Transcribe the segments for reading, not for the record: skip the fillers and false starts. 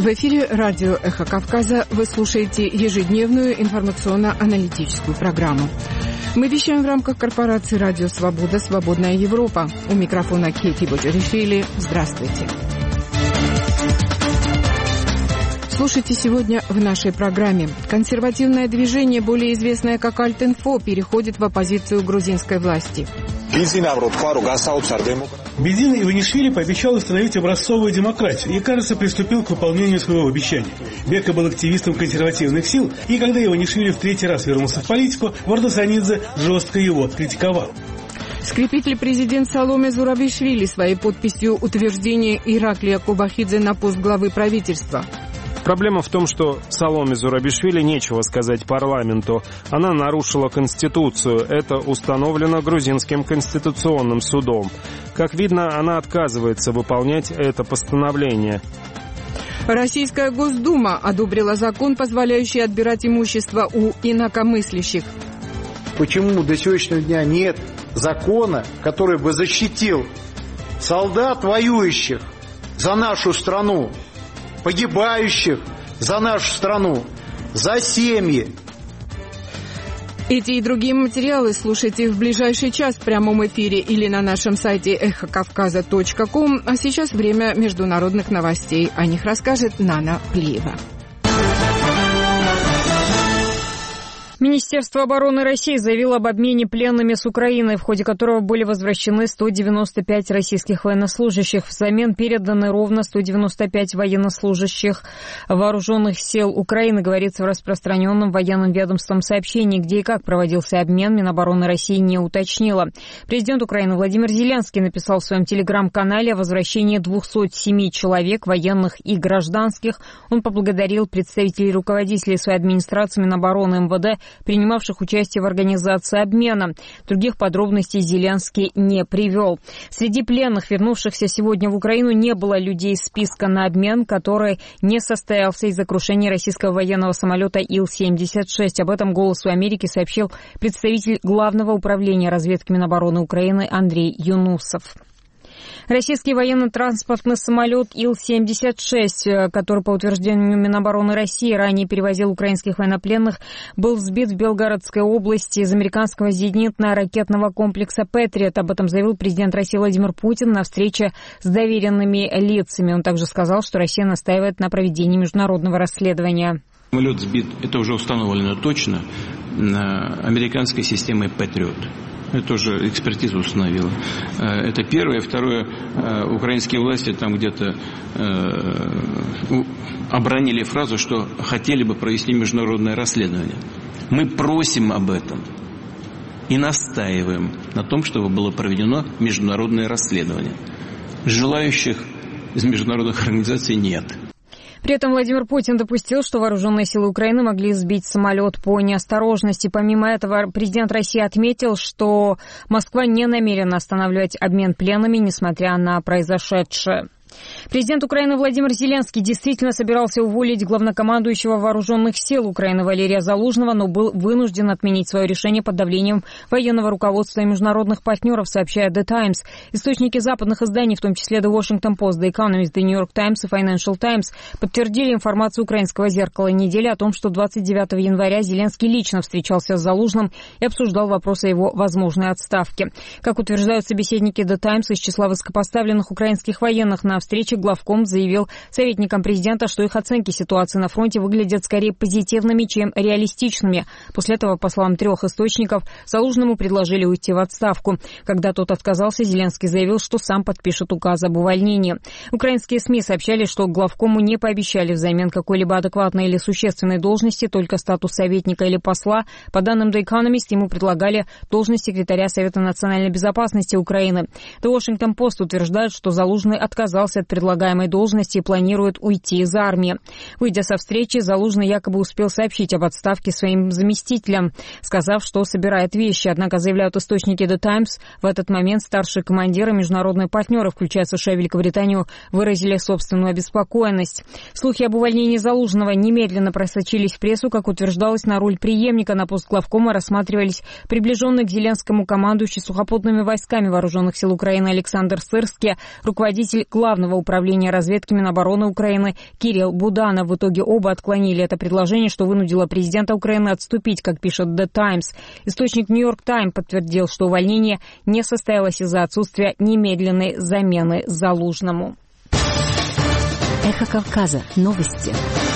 В эфире радио «Эхо Кавказа» вы слушаете ежедневную информационно-аналитическую программу. Мы вещаем в рамках корпорации «Радио Свобода. Свободная Европа». У микрофона Кети Боджаришвили. Здравствуйте. Слушайте сегодня в нашей программе. Консервативное движение, более известное как Альт-Инфо, переходит в оппозицию грузинской власти. Бедин Иванишвили пообещал установить образцовую демократию и, кажется, приступил к выполнению своего обещания. Бека был активистом консервативных сил, и когда Иванишвили в третий раз вернулся в политику, Вардасанидзе жестко его откритиковал. Скрепит ли президент Саломе Зурабишвили своей подписью утверждение Ираклия Кобахидзе на пост главы правительства? Проблема в том, что Саломе Зурабишвили нечего сказать парламенту. Она нарушила Конституцию. Это установлено Грузинским конституционным судом. Как видно, она отказывается выполнять это постановление. Российская Госдума одобрила закон, позволяющий отбирать имущество у инакомыслящих. Почему до сегодняшнего дня нет закона, который бы защитил солдат, воюющих за нашу страну, погибающих за нашу страну, за семьи? Эти и другие материалы слушайте в ближайший час в прямом эфире или на нашем сайте эхокавказа.ком. А сейчас время международных новостей. О них расскажет Нана Плиева. Министерство обороны России заявило об обмене пленными с Украиной, в ходе которого были возвращены 195 российских военнослужащих. Взамен переданы ровно 195 военнослужащих вооруженных сил Украины, говорится в распространенном военным ведомством сообщении, где и как проводился обмен, Минобороны России не уточнила. Президент Украины Владимир Зеленский написал в своем телеграм-канале о возвращении 207 человек, военных и гражданских. Он поблагодарил представителей руководителей своей администрации, Минобороны, МВД, принимавших участие в организации обмена. Других подробностей Зеленский не привел. Среди пленных, вернувшихся сегодня в Украину, не было людей из списка на обмен, который не состоялся из-за крушения российского военного самолета Ил-76. Об этом «Голосу Америки» сообщил представитель Главного управления разведки Минобороны Украины Андрей Юнусов. Российский военно-транспортный самолет Ил-76, который, по утверждению Минобороны России, ранее перевозил украинских военнопленных, был сбит в Белгородской области из американского зенитно-ракетного комплекса «Патриот». Об этом заявил президент России Владимир Путин на встрече с доверенными лицами. Он также сказал, что Россия настаивает на проведении международного расследования. Самолет сбит, это уже установлено точно, американской системой «Патриот». Это уже экспертиза установила. Это первое. Второе, украинские власти там где-то обронили фразу, что хотели бы провести международное расследование. Мы просим об этом и настаиваем на том, чтобы было проведено международное расследование. Желающих из международных организаций нет. При этом Владимир Путин допустил, что вооруженные силы Украины могли сбить самолет по неосторожности. Помимо этого, президент России отметил, что Москва не намерена останавливать обмен пленными, несмотря на произошедшее. Президент Украины Владимир Зеленский действительно собирался уволить главнокомандующего вооруженных сил Украины Валерия Залужного, но был вынужден отменить свое решение под давлением военного руководства и международных партнеров, сообщает The Times. Источники западных изданий, в том числе The Washington Post, The Economist, The New York Times и Financial Times, подтвердили информацию украинского «Зеркала недели» о том, что 29 января Зеленский лично встречался с Залужным и обсуждал вопрос о его возможной отставке. Как утверждают собеседники The Times, из числа высокопоставленных украинских военных на встрече главком заявил советникам президента, что их оценки ситуации на фронте выглядят скорее позитивными, чем реалистичными. После этого, по словам трех источников, Залужному предложили уйти в отставку. Когда тот отказался, Зеленский заявил, что сам подпишет указ об увольнении. Украинские СМИ сообщали, что главкому не пообещали взамен какой-либо адекватной или существенной должности, только статус советника или посла. По данным The Economist, ему предлагали должность секретаря Совета национальной безопасности Украины. The Washington Post утверждает, что Залужный отказался от предлагаемой должности и планирует уйти из армии. Выйдя со встречи, Залужный якобы успел сообщить об отставке своим заместителям, сказав, что собирает вещи. Однако, заявляют источники The Times, в этот момент старшие командиры и международные партнеры, включая США и Великобританию, выразили собственную обеспокоенность. Слухи об увольнении Залужного немедленно просочились в прессу. Как утверждалось, на роль преемника на пост главкома рассматривались приближенный к Зеленскому командующий сухопутными войсками вооруженных сил Украины Александр Сырский, руководитель главного Главного управления разведки Минобороны Украины Кирилл Буданов. В итоге оба отклонили это предложение, что вынудило президента Украины отступить, как пишет The Times. Источник New York Times подтвердил, что увольнение не состоялось из-за отсутствия немедленной замены Залужному. Эхо Кавказа. Новости.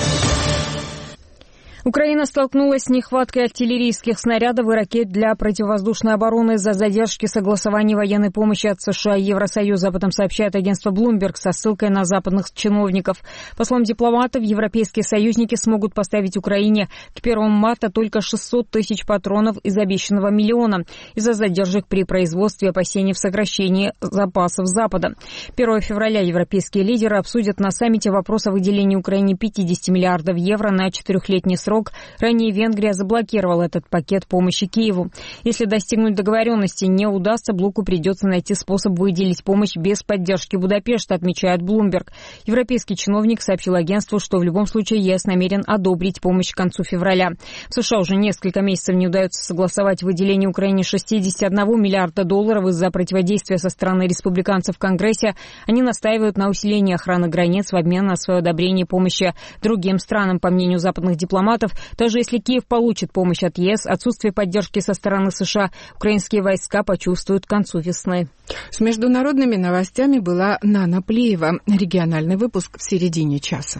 Украина столкнулась с нехваткой артиллерийских снарядов и ракет для противовоздушной обороны из-за задержки согласования военной помощи от США и Евросоюза. Об этом сообщает агентство Bloomberg со ссылкой на западных чиновников. По словам дипломатов, европейские союзники смогут поставить Украине к 1 марта только 600 тысяч патронов из обещанного миллиона из-за задержек при производстве и опасений в сокращении запасов Запада. 1 февраля европейские лидеры обсудят на саммите вопрос о выделении Украине 50 миллиардов евро на 4-летний срок. Ранее Венгрия заблокировала этот пакет помощи Киеву. Если достигнуть договоренности не удастся, блоку придется найти способ выделить помощь без поддержки Будапешта, отмечает Bloomberg. Европейский чиновник сообщил агентству, что в любом случае ЕС намерен одобрить помощь к концу февраля. В США уже несколько месяцев не удается согласовать выделение Украине 61 миллиарда долларов из-за противодействия со стороны республиканцев в Конгрессе. Они настаивают на усилении охраны границ в обмен на свое одобрение помощи другим странам. По мнению западных дипломатов, даже если Киев получит помощь от ЕС, отсутствие поддержки со стороны США украинские войска почувствуют к концу весны. С международными новостями была Нана Плеева. Региональный выпуск в середине часа.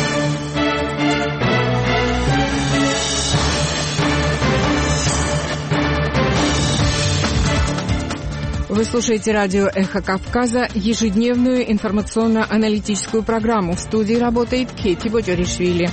Вы слушаете радио «Эхо Кавказа», ежедневную информационно-аналитическую программу. В студии работает Кэти Боджоришвили.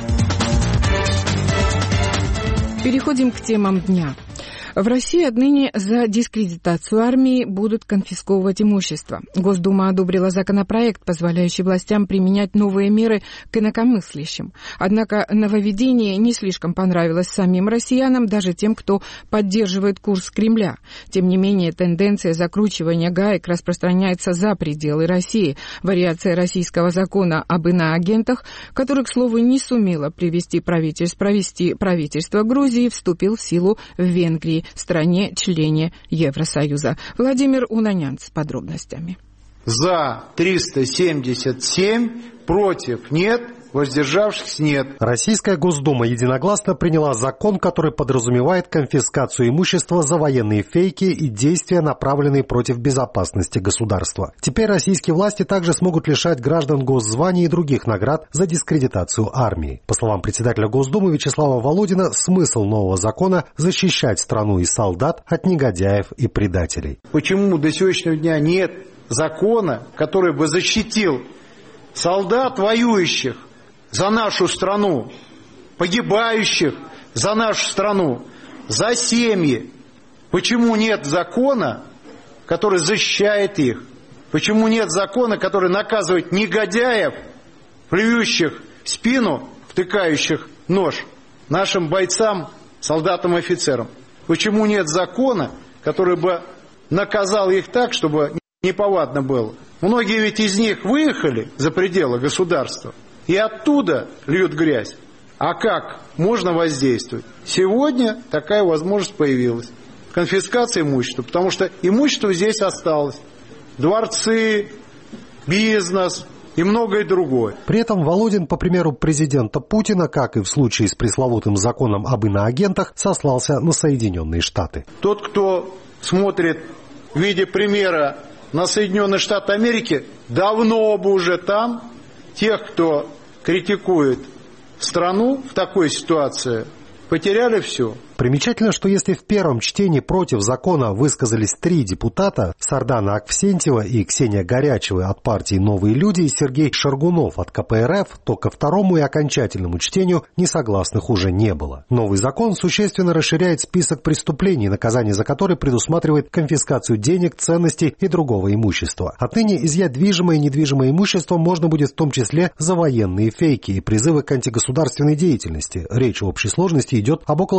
Переходим к темам дня. В России отныне за дискредитацию армии будут конфисковывать имущество. Госдума одобрила законопроект, позволяющий властям применять новые меры к инакомыслящим. Однако нововведение не слишком понравилось самим россиянам, даже тем, кто поддерживает курс Кремля. Тем не менее, тенденция закручивания гаек распространяется за пределы России. Вариация российского закона об иноагентах, который, к слову, не сумело провести правительство Грузии, вступил в силу в Венгрии, стране-члене Евросоюза. Владимир Унанян с подробностями. За 377, против нет, воздержавшихся нет. Российская Госдума единогласно приняла закон, который подразумевает конфискацию имущества за военные фейки и действия, направленные против безопасности государства. Теперь российские власти также смогут лишать граждан госзваний и других наград за дискредитацию армии. По словам председателя Госдумы Вячеслава Володина, смысл нового закона – защищать страну и солдат от негодяев и предателей. Почему до сегодняшнего дня нет закона, который бы защитил солдат, воюющих за нашу страну, погибающих за нашу страну, за семьи? Почему нет закона, который защищает их? Почему нет закона, который наказывает негодяев, плюющих в спину, втыкающих нож нашим бойцам, солдатам и офицерам? Почему нет закона, который бы наказал их так, чтобы неповадно было? Многие ведь из них выехали за пределы государства и оттуда льют грязь. А как можно воздействовать? Сегодня такая возможность появилась. Конфискация имущества, потому что имущество здесь осталось. Дворцы, бизнес и многое другое. При этом Володин, по примеру президента Путина, как и в случае с пресловутым законом об иноагентах, сослался на Соединенные Штаты. Тот, кто смотрит в виде примера на Соединенные Штаты Америки, давно бы уже там. Тех, кто критикует страну в такой ситуации, потеряли все. Примечательно, что если в первом чтении против закона высказались 3 депутата, Сардана Аксентьева и Ксения Горячева от партии «Новые люди» и Сергей Шаргунов от КПРФ, то ко второму и окончательному чтению несогласных уже не было. Новый закон существенно расширяет список преступлений, наказание за которые предусматривает конфискацию денег, ценностей и другого имущества. Отныне изъять движимое и недвижимое имущество можно будет в том числе за военные фейки и призывы к антигосударственной деятельности. Речь в общей сложности идет об около 30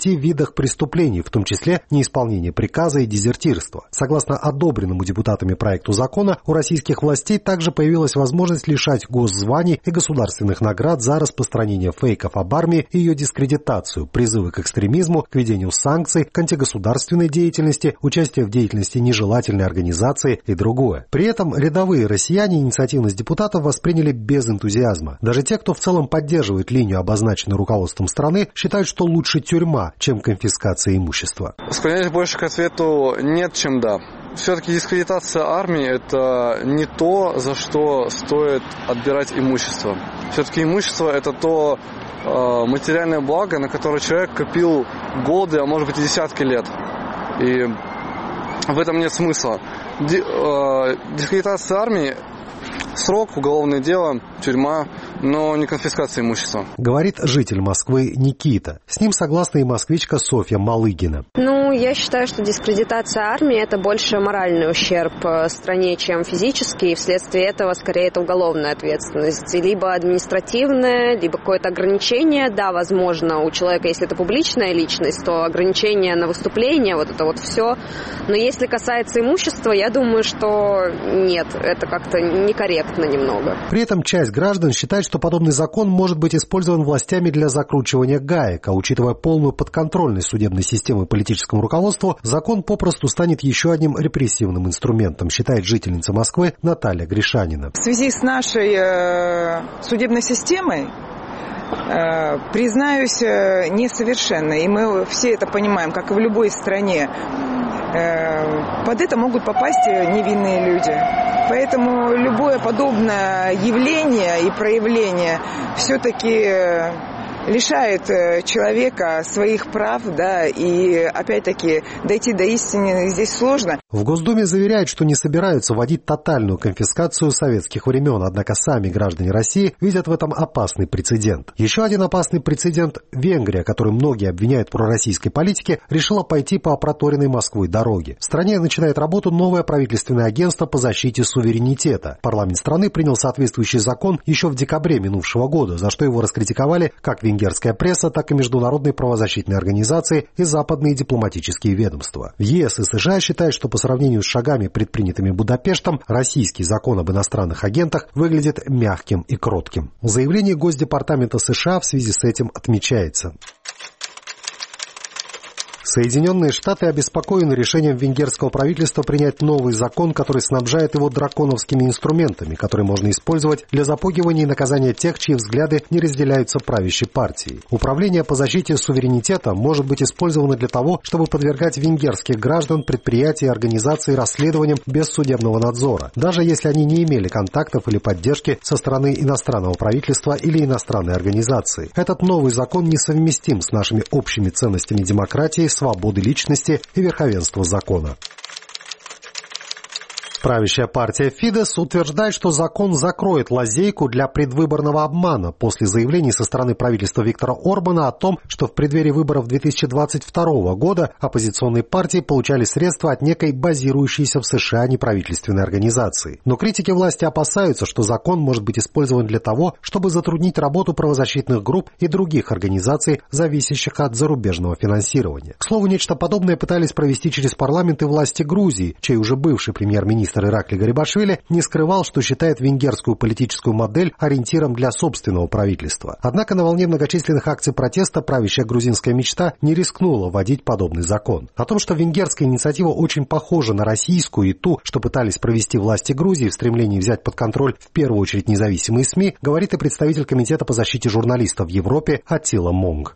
5 видах преступлений, в том числе неисполнение приказа и дезертирство. Согласно одобренному депутатами проекту закона, у российских властей также появилась возможность лишать госзваний и государственных наград за распространение фейков об армии и ее дискредитацию, призывы к экстремизму, к введению санкций, к антигосударственной деятельности, участие в деятельности нежелательной организации и другое. При этом рядовые россияне инициативность депутатов восприняли без энтузиазма. Даже те, кто в целом поддерживает линию, обозначенную руководством страны, считают, что лучше тюрьма, чем конфискация имущества. Склоняюсь больше к ответу «нет», чем «да». Все-таки дискредитация армии – это не то, за что стоит отбирать имущество. Все-таки имущество – это то материальное благо, на которое человек копил годы, а может быть и десятки лет. И в этом нет смысла. Дискредитация армии – срок, уголовное дело, тюрьма, но не конфискация имущества. Говорит житель Москвы Никита. С ним согласна и москвичка Софья Малыгина. Я считаю, что дискредитация армии – это больше моральный ущерб стране, чем физический, и вследствие этого скорее это уголовная ответственность. Либо административная, либо какое-то ограничение. Да, возможно, у человека, если это публичная личность, то ограничение на выступление, вот это вот все. Но если касается имущества, я думаю, что нет, это как-то некорректно немного. При этом часть граждан считает, что подобный закон может быть использован властями для закручивания гаек, а учитывая полную подконтрольность судебной системы политическому руководству, закон попросту станет еще одним репрессивным инструментом, считает жительница Москвы Наталья Гришанина. В связи с нашей судебной системой, признаюсь, несовершенной, и мы все это понимаем, как и в любой стране, под это могут попасть невинные люди. Поэтому любое подобное явление и проявление все-таки лишает человека своих прав, да, и опять-таки дойти до истины здесь сложно. В Госдуме заверяют, что не собираются вводить тотальную конфискацию советских времен, однако сами граждане России видят в этом опасный прецедент. Еще один опасный прецедент – Венгрия, которую многие обвиняют в пророссийской политике, решила пойти по проторенной Москвой дороге. В стране начинает работу новое правительственное агентство по защите суверенитета. Парламент страны принял соответствующий закон еще в декабре минувшего года, за что его раскритиковали как венгерская пресса, так и международные правозащитные организации и западные дипломатические ведомства. В ЕС и США считают, что по сравнению с шагами, предпринятыми Будапештом, российский закон об иностранных агентах выглядит мягким и кротким. В заявлении Госдепартамента США в связи с этим отмечается: Соединенные Штаты обеспокоены решением венгерского правительства принять новый закон, который снабжает его драконовскими инструментами, которые можно использовать для запугивания и наказания тех, чьи взгляды не разделяются правящей партией. Управление по защите суверенитета может быть использовано для того, чтобы подвергать венгерских граждан, предприятия и организации расследованиям без судебного надзора, даже если они не имели контактов или поддержки со стороны иностранного правительства или иностранной организации. Этот новый закон несовместим с нашими общими ценностями демократии, свободы личности и верховенства закона. Правящая партия Фидес утверждает, что закон закроет лазейку для предвыборного обмана после заявлений со стороны правительства Виктора Орбана о том, что в преддверии выборов 2022 года оппозиционные партии получали средства от некой базирующейся в США неправительственной организации. Но критики власти опасаются, что закон может быть использован для того, чтобы затруднить работу правозащитных групп и других организаций, зависящих от зарубежного финансирования. К слову, нечто подобное пытались провести через парламент и власти Грузии, чей уже бывший премьер-министр Иракли Гарибашвили не скрывал, что считает венгерскую политическую модель ориентиром для собственного правительства. Однако на волне многочисленных акций протеста правящая грузинская мечта не рискнула вводить подобный закон. О том, что венгерская инициатива очень похожа на российскую и ту, что пытались провести власти Грузии в стремлении взять под контроль в первую очередь независимые СМИ, говорит и представитель Комитета по защите журналистов в Европе Аттила Монг.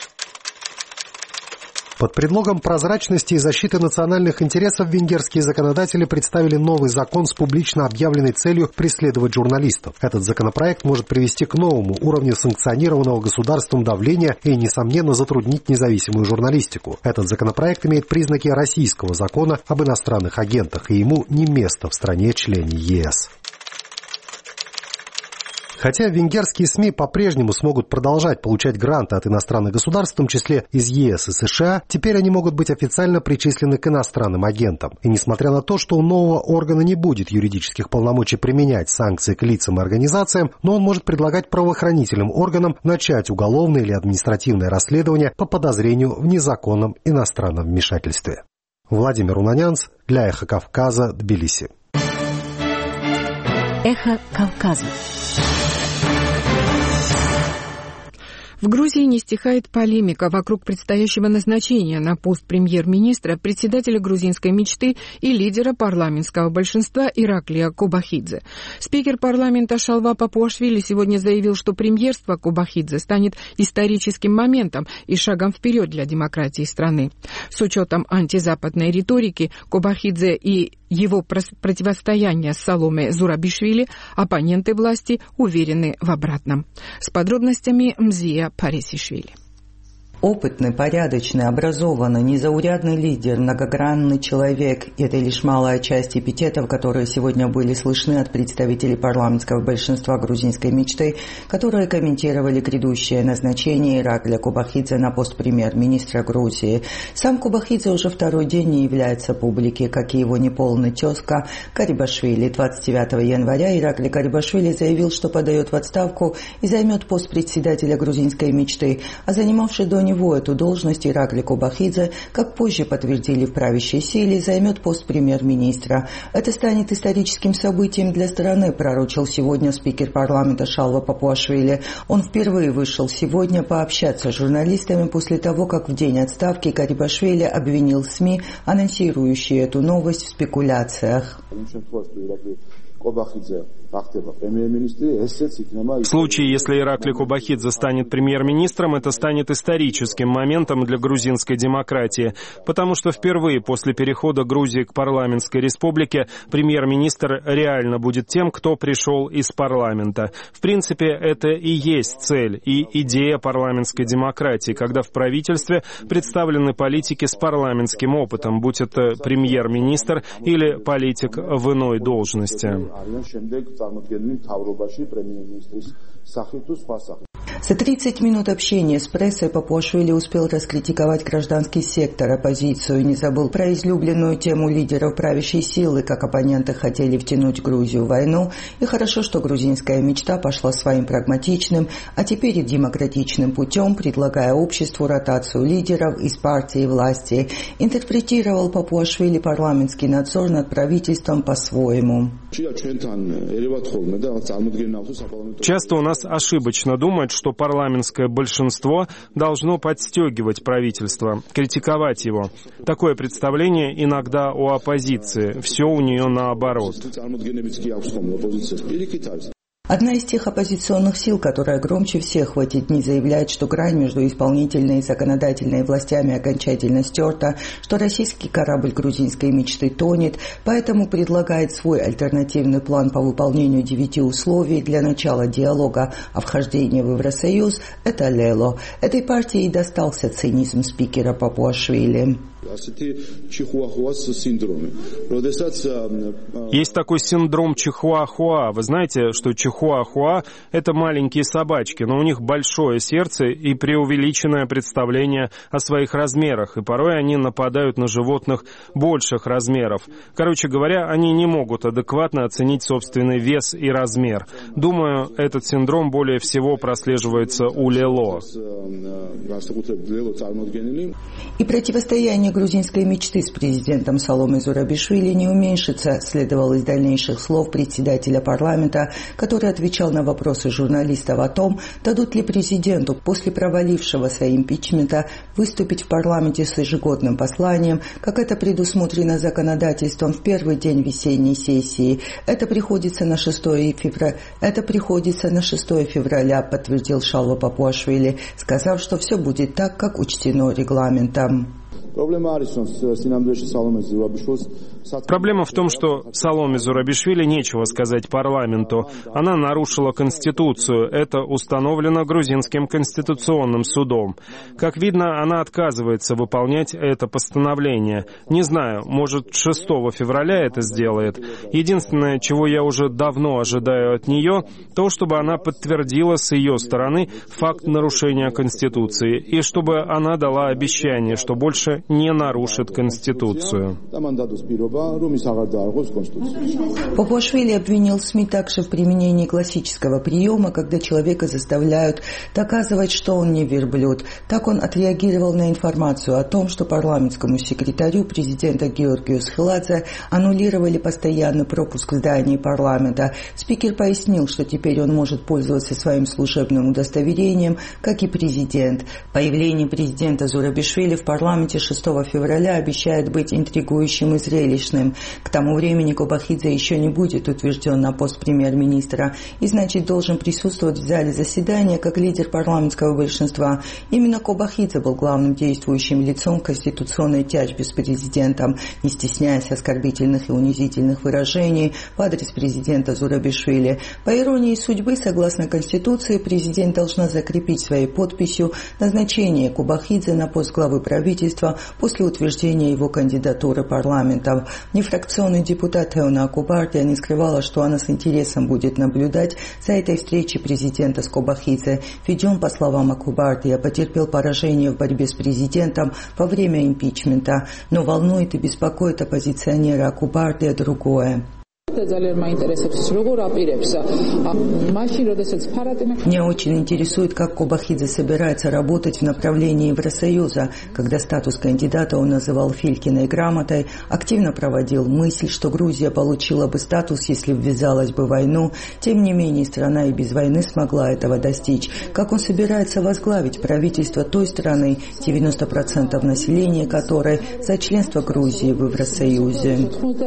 Под предлогом прозрачности и защиты национальных интересов венгерские законодатели представили новый закон с публично объявленной целью преследовать журналистов. Этот законопроект может привести к новому уровню санкционированного государством давления и, несомненно, затруднить независимую журналистику. Этот законопроект имеет признаки российского закона об иностранных агентах, и ему не место в стране-члене ЕС. Хотя венгерские СМИ по-прежнему смогут продолжать получать гранты от иностранных государств, в том числе из ЕС и США, теперь они могут быть официально причислены к иностранным агентам. И несмотря на то, что у нового органа не будет юридических полномочий применять санкции к лицам и организациям, но он может предлагать правоохранительным органам начать уголовное или административное расследование по подозрению в незаконном иностранном вмешательстве. Владимир Унанянц для «Эхо Кавказа», Тбилиси. Эхо Кавказа. В Грузии не стихает полемика вокруг предстоящего назначения на пост премьер-министра, председателя грузинской мечты и лидера парламентского большинства Ираклия Кобахидзе. Спикер парламента Шалва Папуашвили сегодня заявил, что премьерство Кобахидзе станет историческим моментом и шагом вперед для демократии страны. С учетом антизападной риторики Кобахидзе и его противостояние с Саломе Зурабишвили, оппоненты власти уверены в обратном. С подробностями Мзия Парисишвили. Опытный, порядочный, образованный, незаурядный лидер, многогранный человек – это лишь малая часть эпитетов, которые сегодня были слышны от представителей парламентского большинства грузинской мечты, которые комментировали грядущее назначение Ираклия Кобахидзе на пост премьер-министра Грузии. Сам Кобахидзе уже второй день не является публике, как и его неполный тезка Карибашвили. 29 января Ираклий Карибашвили заявил, что подает в отставку и займет пост председателя грузинской мечты, а занимавший до него эту должность Ираклий Кобахидзе, как позже подтвердили в правящей силе, займет пост премьер-министра. Это станет историческим событием для страны, пророчил сегодня спикер парламента Шалва Папуашвили. Он впервые вышел сегодня пообщаться с журналистами после того, как в день отставки Карибашвили обвинил СМИ, анонсирующие эту новость, в спекуляциях. В случае, если Ираклий Кобахидзе станет премьер-министром, это станет историческим моментом для грузинской демократии, потому что впервые после перехода Грузии к парламентской республике премьер-министр реально будет тем, кто пришел из парламента. В принципе, это и есть цель и идея парламентской демократии, когда в правительстве представлены политики с парламентским опытом, будь это премьер-министр или политик в иной должности. За 30 минут общения с прессой Папуашвили успел раскритиковать гражданский сектор, оппозицию, не забыл про излюбленную тему лидеров правящей силы, как оппоненты хотели втянуть Грузию в войну, и хорошо, что грузинская мечта пошла своим прагматичным, а теперь и демократичным путем, предлагая обществу ротацию лидеров из партии власти. Интерпретировал Папуашвили парламентский надзор над правительством по-своему. Часто у нас ошибочно думают, что парламентское большинство должно подстегивать правительство, критиковать его. Такое представление иногда у оппозиции. Все у нее наоборот. Одна из тех оппозиционных сил, которая громче всех в эти дни заявляет, что грань между исполнительной и законодательной властями окончательно стерта, что российский корабль грузинской мечты тонет, поэтому предлагает свой альтернативный план по выполнению 9 условий для начала диалога о вхождении в Евросоюз, это Лело. Этой партии и достался цинизм спикера Папуашвили. Есть такой синдром Чихуахуа. Вы знаете, что Чихуахуа – это маленькие собачки, но у них большое сердце и преувеличенное представление о своих размерах, и порой они нападают на животных больших размеров. Короче говоря, они не могут адекватно оценить собственный вес и размер. Думаю, этот синдром более всего прослеживается у Лело. И противостояние грузинской мечты с президентом Саломе Зурабишвили не уменьшится, следовало из дальнейших слов председателя парламента, который отвечал на вопросы журналистов о том, дадут ли президенту после провалившегося импичмента выступить в парламенте с ежегодным посланием, как это предусмотрено законодательством в первый день весенней сессии. Это приходится на 6 февраля, подтвердил Шалва Папуашвили, сказав, что все будет так, как учтено регламентом. Проблема в том, что Саломе Зурабишвили нечего сказать парламенту. Она нарушила Конституцию. Это установлено Грузинским конституционным судом. Как видно, она отказывается выполнять это постановление. Не знаю, может, 6 февраля это сделает. Единственное, чего я уже давно ожидаю от нее, то, чтобы она подтвердила с ее стороны факт нарушения Конституции и чтобы она дала обещание, что больше не нарушит Конституцию. Папуашвили обвинил СМИ также в применении классического приема, когда человека заставляют доказывать, что он не верблюд. Так он отреагировал на информацию о том, что парламентскому секретарю президента Георгию Схиладзе аннулировали постоянный пропуск в здании парламента. Спикер пояснил, что теперь он может пользоваться своим служебным удостоверением, как и президент. Появление президента Зурабишвили в парламенте 6 февраля обещает быть интригующим и зрелищным. К тому времени Кобахидзе еще не будет утвержден на пост премьер-министра и, значит, должен присутствовать в зале заседания как лидер парламентского большинства. Именно Кобахидзе был главным действующим лицом в конституционной тяжбе с президентом, не стесняясь оскорбительных и унизительных выражений в адрес президента Зурабишвили. По иронии судьбы, согласно Конституции, президент должна закрепить своей подписью назначение Кобахидзе на пост главы правительства после утверждения его кандидатуры парламентом. Нефракционный депутат Теона Акубардия не скрывала, что она с интересом будет наблюдать за этой встречей президента с Кобахидзе. Ведь он, по словам Акубардия, потерпел поражение в борьбе с президентом во время импичмента. Но волнует и беспокоит оппозиционера Акубардия другое. Меня очень интересует, как Кобахидзе собирается работать в направлении Евросоюза. Когда статус кандидата он называл Филькиной грамотой, активно проводил мысль, что Грузия получила бы статус, если ввязалась бы в войну. Тем не менее, страна и без войны смогла этого достичь. Как он собирается возглавить правительство той страны, 90% населения которой за членство Грузии в Евросоюзе?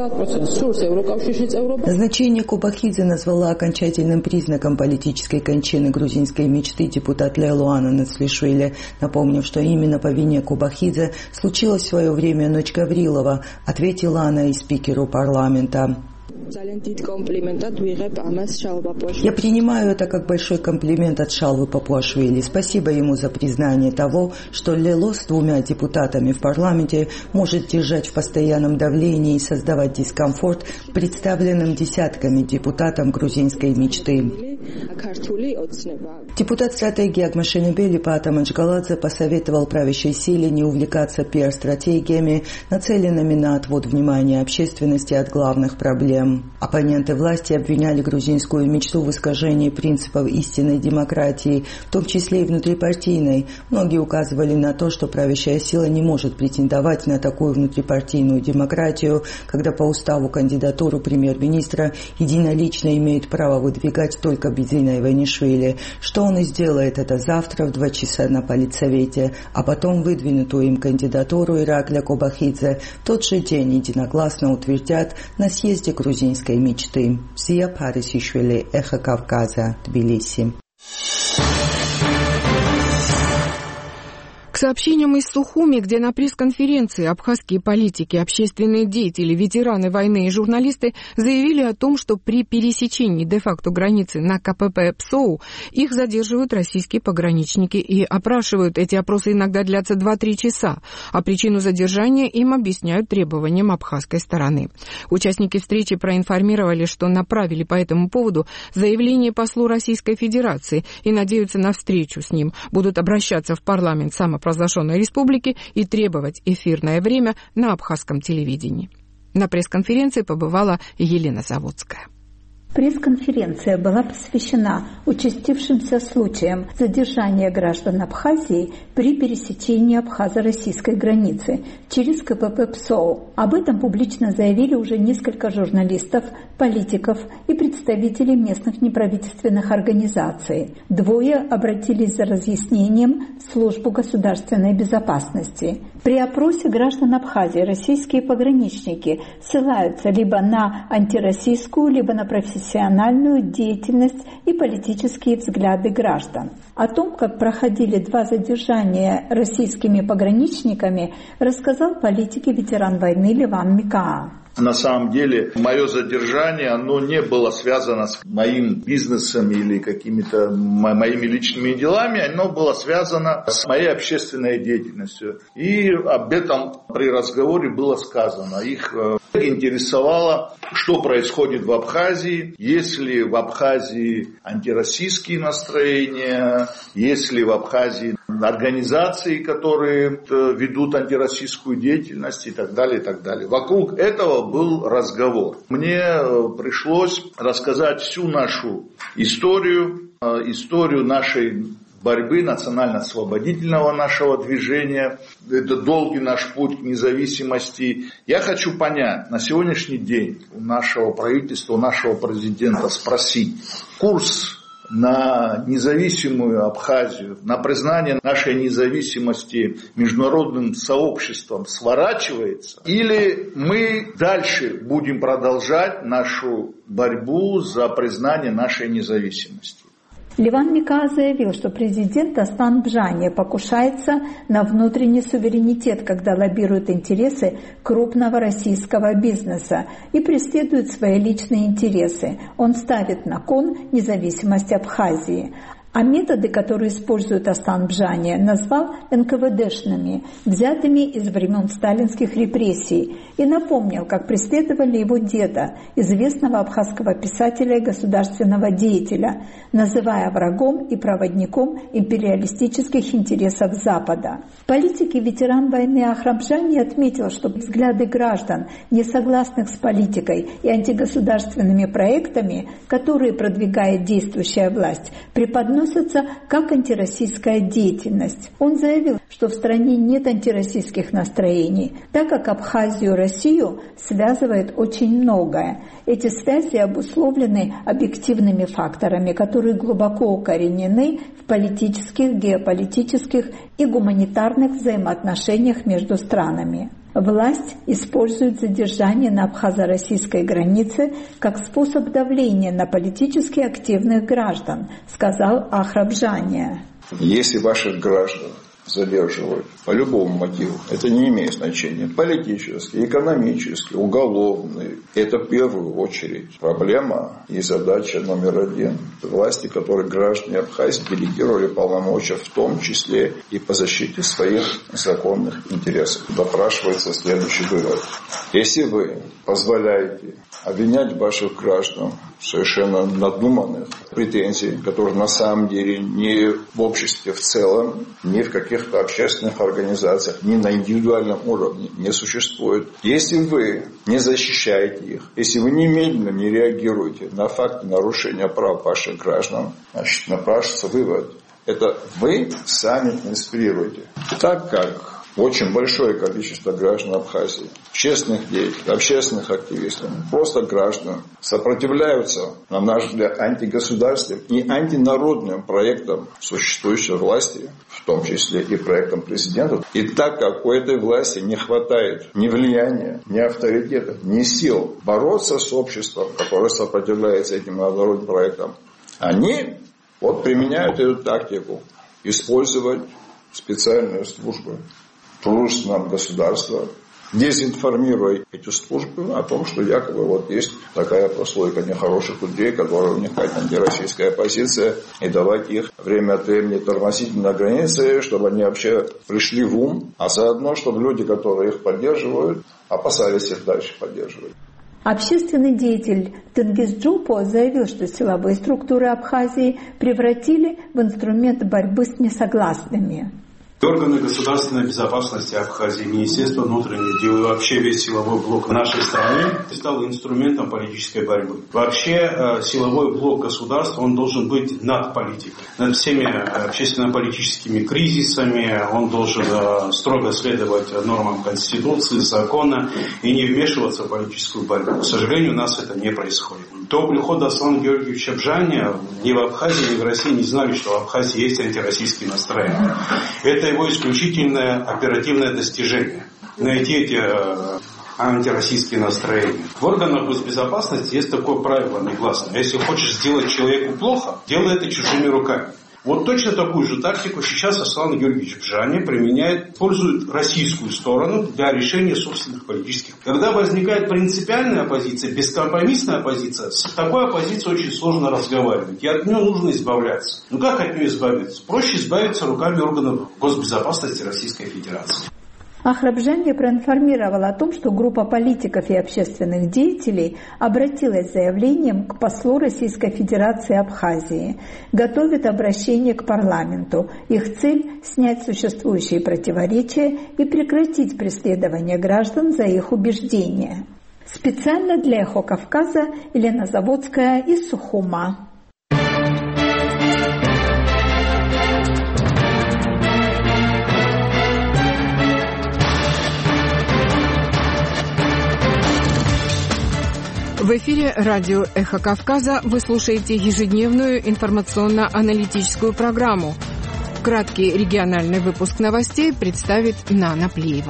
Назначение Кобахидзе назвала окончательным признаком политической кончины грузинской мечты депутат Лейлуана Нацлишвили, напомнив, что именно по вине Кобахидзе случилась в свое время ночь Гаврилова, ответила она и спикеру парламента. Я принимаю это как большой комплимент от Шалвы Папуашвили. Спасибо ему за признание того, что Лело с 2 депутатами в парламенте может держать в постоянном давлении и создавать дискомфорт представленным десятками депутатам грузинской мечты. Депутат стратегии Агмашенебели Пата Манчгаладзе посоветовал правящей силе не увлекаться пиар-стратегиями, нацеленными на отвод внимания общественности от главных проблем. Оппоненты власти обвиняли грузинскую мечту в искажении принципов истинной демократии, в том числе и внутрипартийной. Многие указывали на то, что правящая сила не может претендовать на такую внутрипартийную демократию, когда по уставу кандидатуру премьер-министра единолично имеет право выдвигать только Бедзина Иванишвили, что он и сделает это завтра в 2 часа на политсовете, а потом выдвинутую им кандидатуру Иракля Кобахидзе в тот же день единогласно утвердят на съезде грузинской мечты. Зия Парисишвили, Эхо Кавказа, Тбилиси. К сообщениям из Сухуми, где на пресс-конференции абхазские политики, общественные деятели, ветераны войны и журналисты заявили о том, что при пересечении де-факто границы на КПП Псоу их задерживают российские пограничники и опрашивают. Эти опросы иногда длятся 2-3 часа, а причину задержания им объясняют требованиям абхазской стороны. Участники встречи проинформировали, что направили по этому поводу заявление послу Российской Федерации и надеются на встречу с ним. Будут обращаться в парламент самопровозглашенной республики и требовать эфирное время на абхазском телевидении. На пресс-конференции побывала Елена Заводская. Пресс-конференция была посвящена участившимся случаям задержания граждан Абхазии при пересечении абхазо-российской границы через КПП Псоу. Об этом публично заявили уже несколько журналистов, политиков и представителей местных неправительственных организаций. 2 обратились за разъяснением в службу государственной безопасности. При опросе граждан Абхазии российские пограничники ссылаются либо на антироссийскую, либо на профессиональную профессиональную деятельность и политические взгляды граждан. О том, как проходили 2 задержания российскими пограничниками, рассказал политик и ветеран войны Леван Микаа. На самом деле, мое задержание, оно не было связано с моим бизнесом или какими-то моими личными делами, оно было связано с моей общественной деятельностью. И об этом при разговоре было сказано. Их интересовало, что происходит в Абхазии, есть ли в Абхазии антироссийские настроения, есть ли в Абхазии организации, которые ведут антироссийскую деятельность и так далее, и так далее. Вокруг этого был разговор. Мне пришлось рассказать всю нашу историю нашей борьбы, национально-освободительного нашего движения. Это долгий наш путь к независимости. Я хочу понять, на сегодняшний день у нашего правительства, у нашего президента спросить, курс на независимую Абхазию, на признание нашей независимости международным сообществом сворачивается, или мы дальше будем продолжать нашу борьбу за признание нашей независимости? Леван Микаа заявил, что президент Астан Бжане покушается на внутренний суверенитет, когда лоббирует интересы крупного российского бизнеса и преследует свои личные интересы. Он ставит на кон независимость Абхазии. А методы, которые использует Астан Бжане, назвал НКВДшными, взятыми из времен сталинских репрессий, и напомнил, как преследовали его деда, известного абхазского писателя и государственного деятеля, называя врагом и проводником империалистических интересов Запада. Политик и ветеран войны Ахрам Бжане отметил, что взгляды граждан, не согласных с политикой и антигосударственными проектами, которые продвигает действующая власть, преподносятся как антироссийская деятельность. Он заявил, что в стране нет антироссийских настроений, так как Абхазию и Россию связывает очень многое. Эти связи обусловлены объективными факторами, которые глубоко укоренены в политических, геополитических и гуманитарных взаимоотношениях между странами. Власть использует задержание на абхазо-российской границе как способ давления на политически активных граждан, сказал Ахрам Бжане. Если ваших граждан задерживают по любому мотиву, это не имеет значения. Политический, экономический, уголовный. Это в первую очередь проблема и задача номер 1 власти, которые граждане Абхазии делегировали полномочия, в том числе и по защите своих законных интересов. Допрашивается следующий вывод. Если вы позволяете обвинять ваших граждан в совершенно надуманных претензиях, которые на самом деле не в обществе в целом, ни в каких-то общественных организациях, ни на индивидуальном уровне не существует. Если вы не защищаете их, если вы немедленно не реагируете на факты нарушения прав ваших граждан, значит, напрашивается вывод. Это вы сами инспирируете. Так как очень большое количество граждан Абхазии, честных деятелей, общественных активистов, просто граждан, сопротивляются, на наш взгляд, антигосударственным и антинародным проектам существующей власти, в том числе и проектам президента. И так как у этой власти не хватает ни влияния, ни авторитета, ни сил бороться с обществом, которое сопротивляется этим народным проектам, они применяют эту тактику использовать специальные службы дружественного государства, дезинформируя эти службы о том, что якобы есть такая прослойка нехороших людей, которые у них какая-то антироссийская позиция, и давать их время от времени тормозить на границе, чтобы они вообще пришли в ум, а заодно, чтобы люди, которые их поддерживают, опасались их дальше поддерживать. Общественный деятель Тенгиз Джупо заявил, что силовые структуры Абхазии превратили в инструмент борьбы с несогласными. Органы государственной безопасности Абхазии, Министерство внутренних дел и вообще весь силовой блок в нашей стране стал инструментом политической борьбы. Вообще силовой блок государства, он должен быть над политикой, над всеми общественно-политическими кризисами, он должен строго следовать нормам Конституции, закона и не вмешиваться в политическую борьбу. К сожалению, у нас это не происходит. До прихода Аслана Георгиевича Бжане ни в Абхазии, ни в России не знали, что в Абхазии есть антироссийские настроения. Это его исключительное оперативное достижение. Найти эти антироссийские настроения. В органах госбезопасности есть такое правило негласное. Если хочешь сделать человеку плохо, делай это чужими руками. Вот точно такую же тактику сейчас Аслан Георгиевич Бжани использует российскую сторону для решения собственных политических. Когда возникает принципиальная оппозиция, бескомпромиссная оппозиция, с такой оппозицией очень сложно разговаривать. И от нее нужно избавляться. Ну как от нее избавиться? Проще избавиться руками органов госбезопасности Российской Федерации. Ахраб Бжани проинформировал о том, что группа политиков и общественных деятелей обратилась с заявлением к послу Российской Федерации Абхазии. Готовит обращение к парламенту. Их цель – снять существующие противоречия и прекратить преследование граждан за их убеждения. Специально для «Эхо Кавказа» Елена Заводская из Сухума. В эфире радио «Эхо Кавказа» вы слушаете ежедневную информационно-аналитическую программу. Краткий региональный выпуск новостей представит Нана Плиева.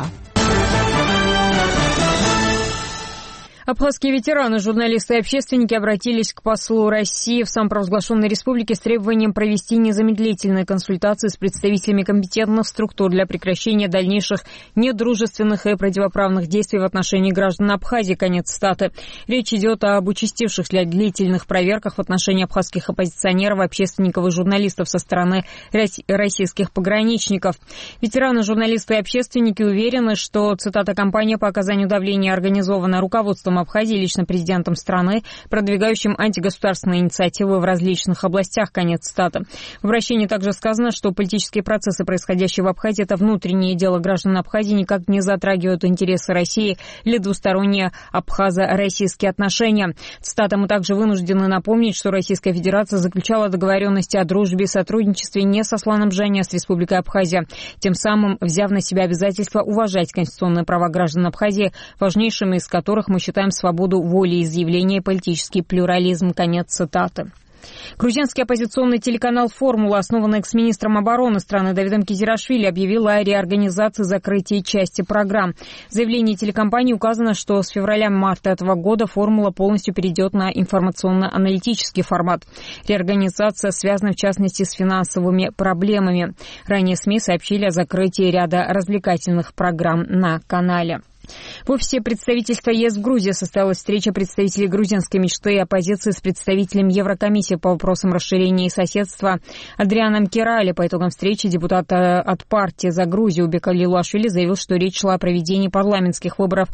Абхазские ветераны, журналисты и общественники обратились к послу России в самопровозглашенной республике с требованием провести незамедлительные консультации с представителями компетентных структур для прекращения дальнейших недружественных и противоправных действий в отношении граждан Абхазии. Конец цитаты. Речь идет об участивших для длительных проверках в отношении абхазских оппозиционеров, общественников и журналистов со стороны российских пограничников. Ветераны, журналисты и общественники уверены, что, цитата, кампания по оказанию давления организована руководством Абхазии, лично президентом страны, продвигающим антигосударственные инициативы в различных областях. Конец цитаты. В обращении также сказано, что политические процессы, происходящие в Абхазии, это внутреннее дело граждан Абхазии, никак не затрагивают интересы России или двусторонние абхазо-российские отношения. Цитата: «Мы также вынуждены напомнить, что Российская Федерация заключала договоренности о дружбе и сотрудничестве не с Асланом Бжани, а с Республикой Абхазия, тем самым взяв на себя обязательство уважать конституционные права граждан Абхазии, важнейшими из которых мы считаем свободу воли изъявления и политический плюрализм». Конец цитаты. Грузинский оппозиционный телеканал «Формула», основанный экс-министром обороны страны Давидом Кизирашвили, объявил о реорганизации закрытия части программ. В заявлении телекомпании указано, что с февраля-марта этого года «Формула» полностью перейдет на информационно-аналитический формат. Реорганизация связана, в частности, с финансовыми проблемами. Ранее СМИ сообщили о закрытии ряда развлекательных программ на канале. В офисе представительства ЕС в Грузии состоялась встреча представителей грузинской мечты и оппозиции с представителем Еврокомиссии по вопросам расширения и соседства Адрианом Кирали. По итогам встречи депутат от партии «За Грузию» Бек Лилуашвили заявил, что речь шла о проведении парламентских выборов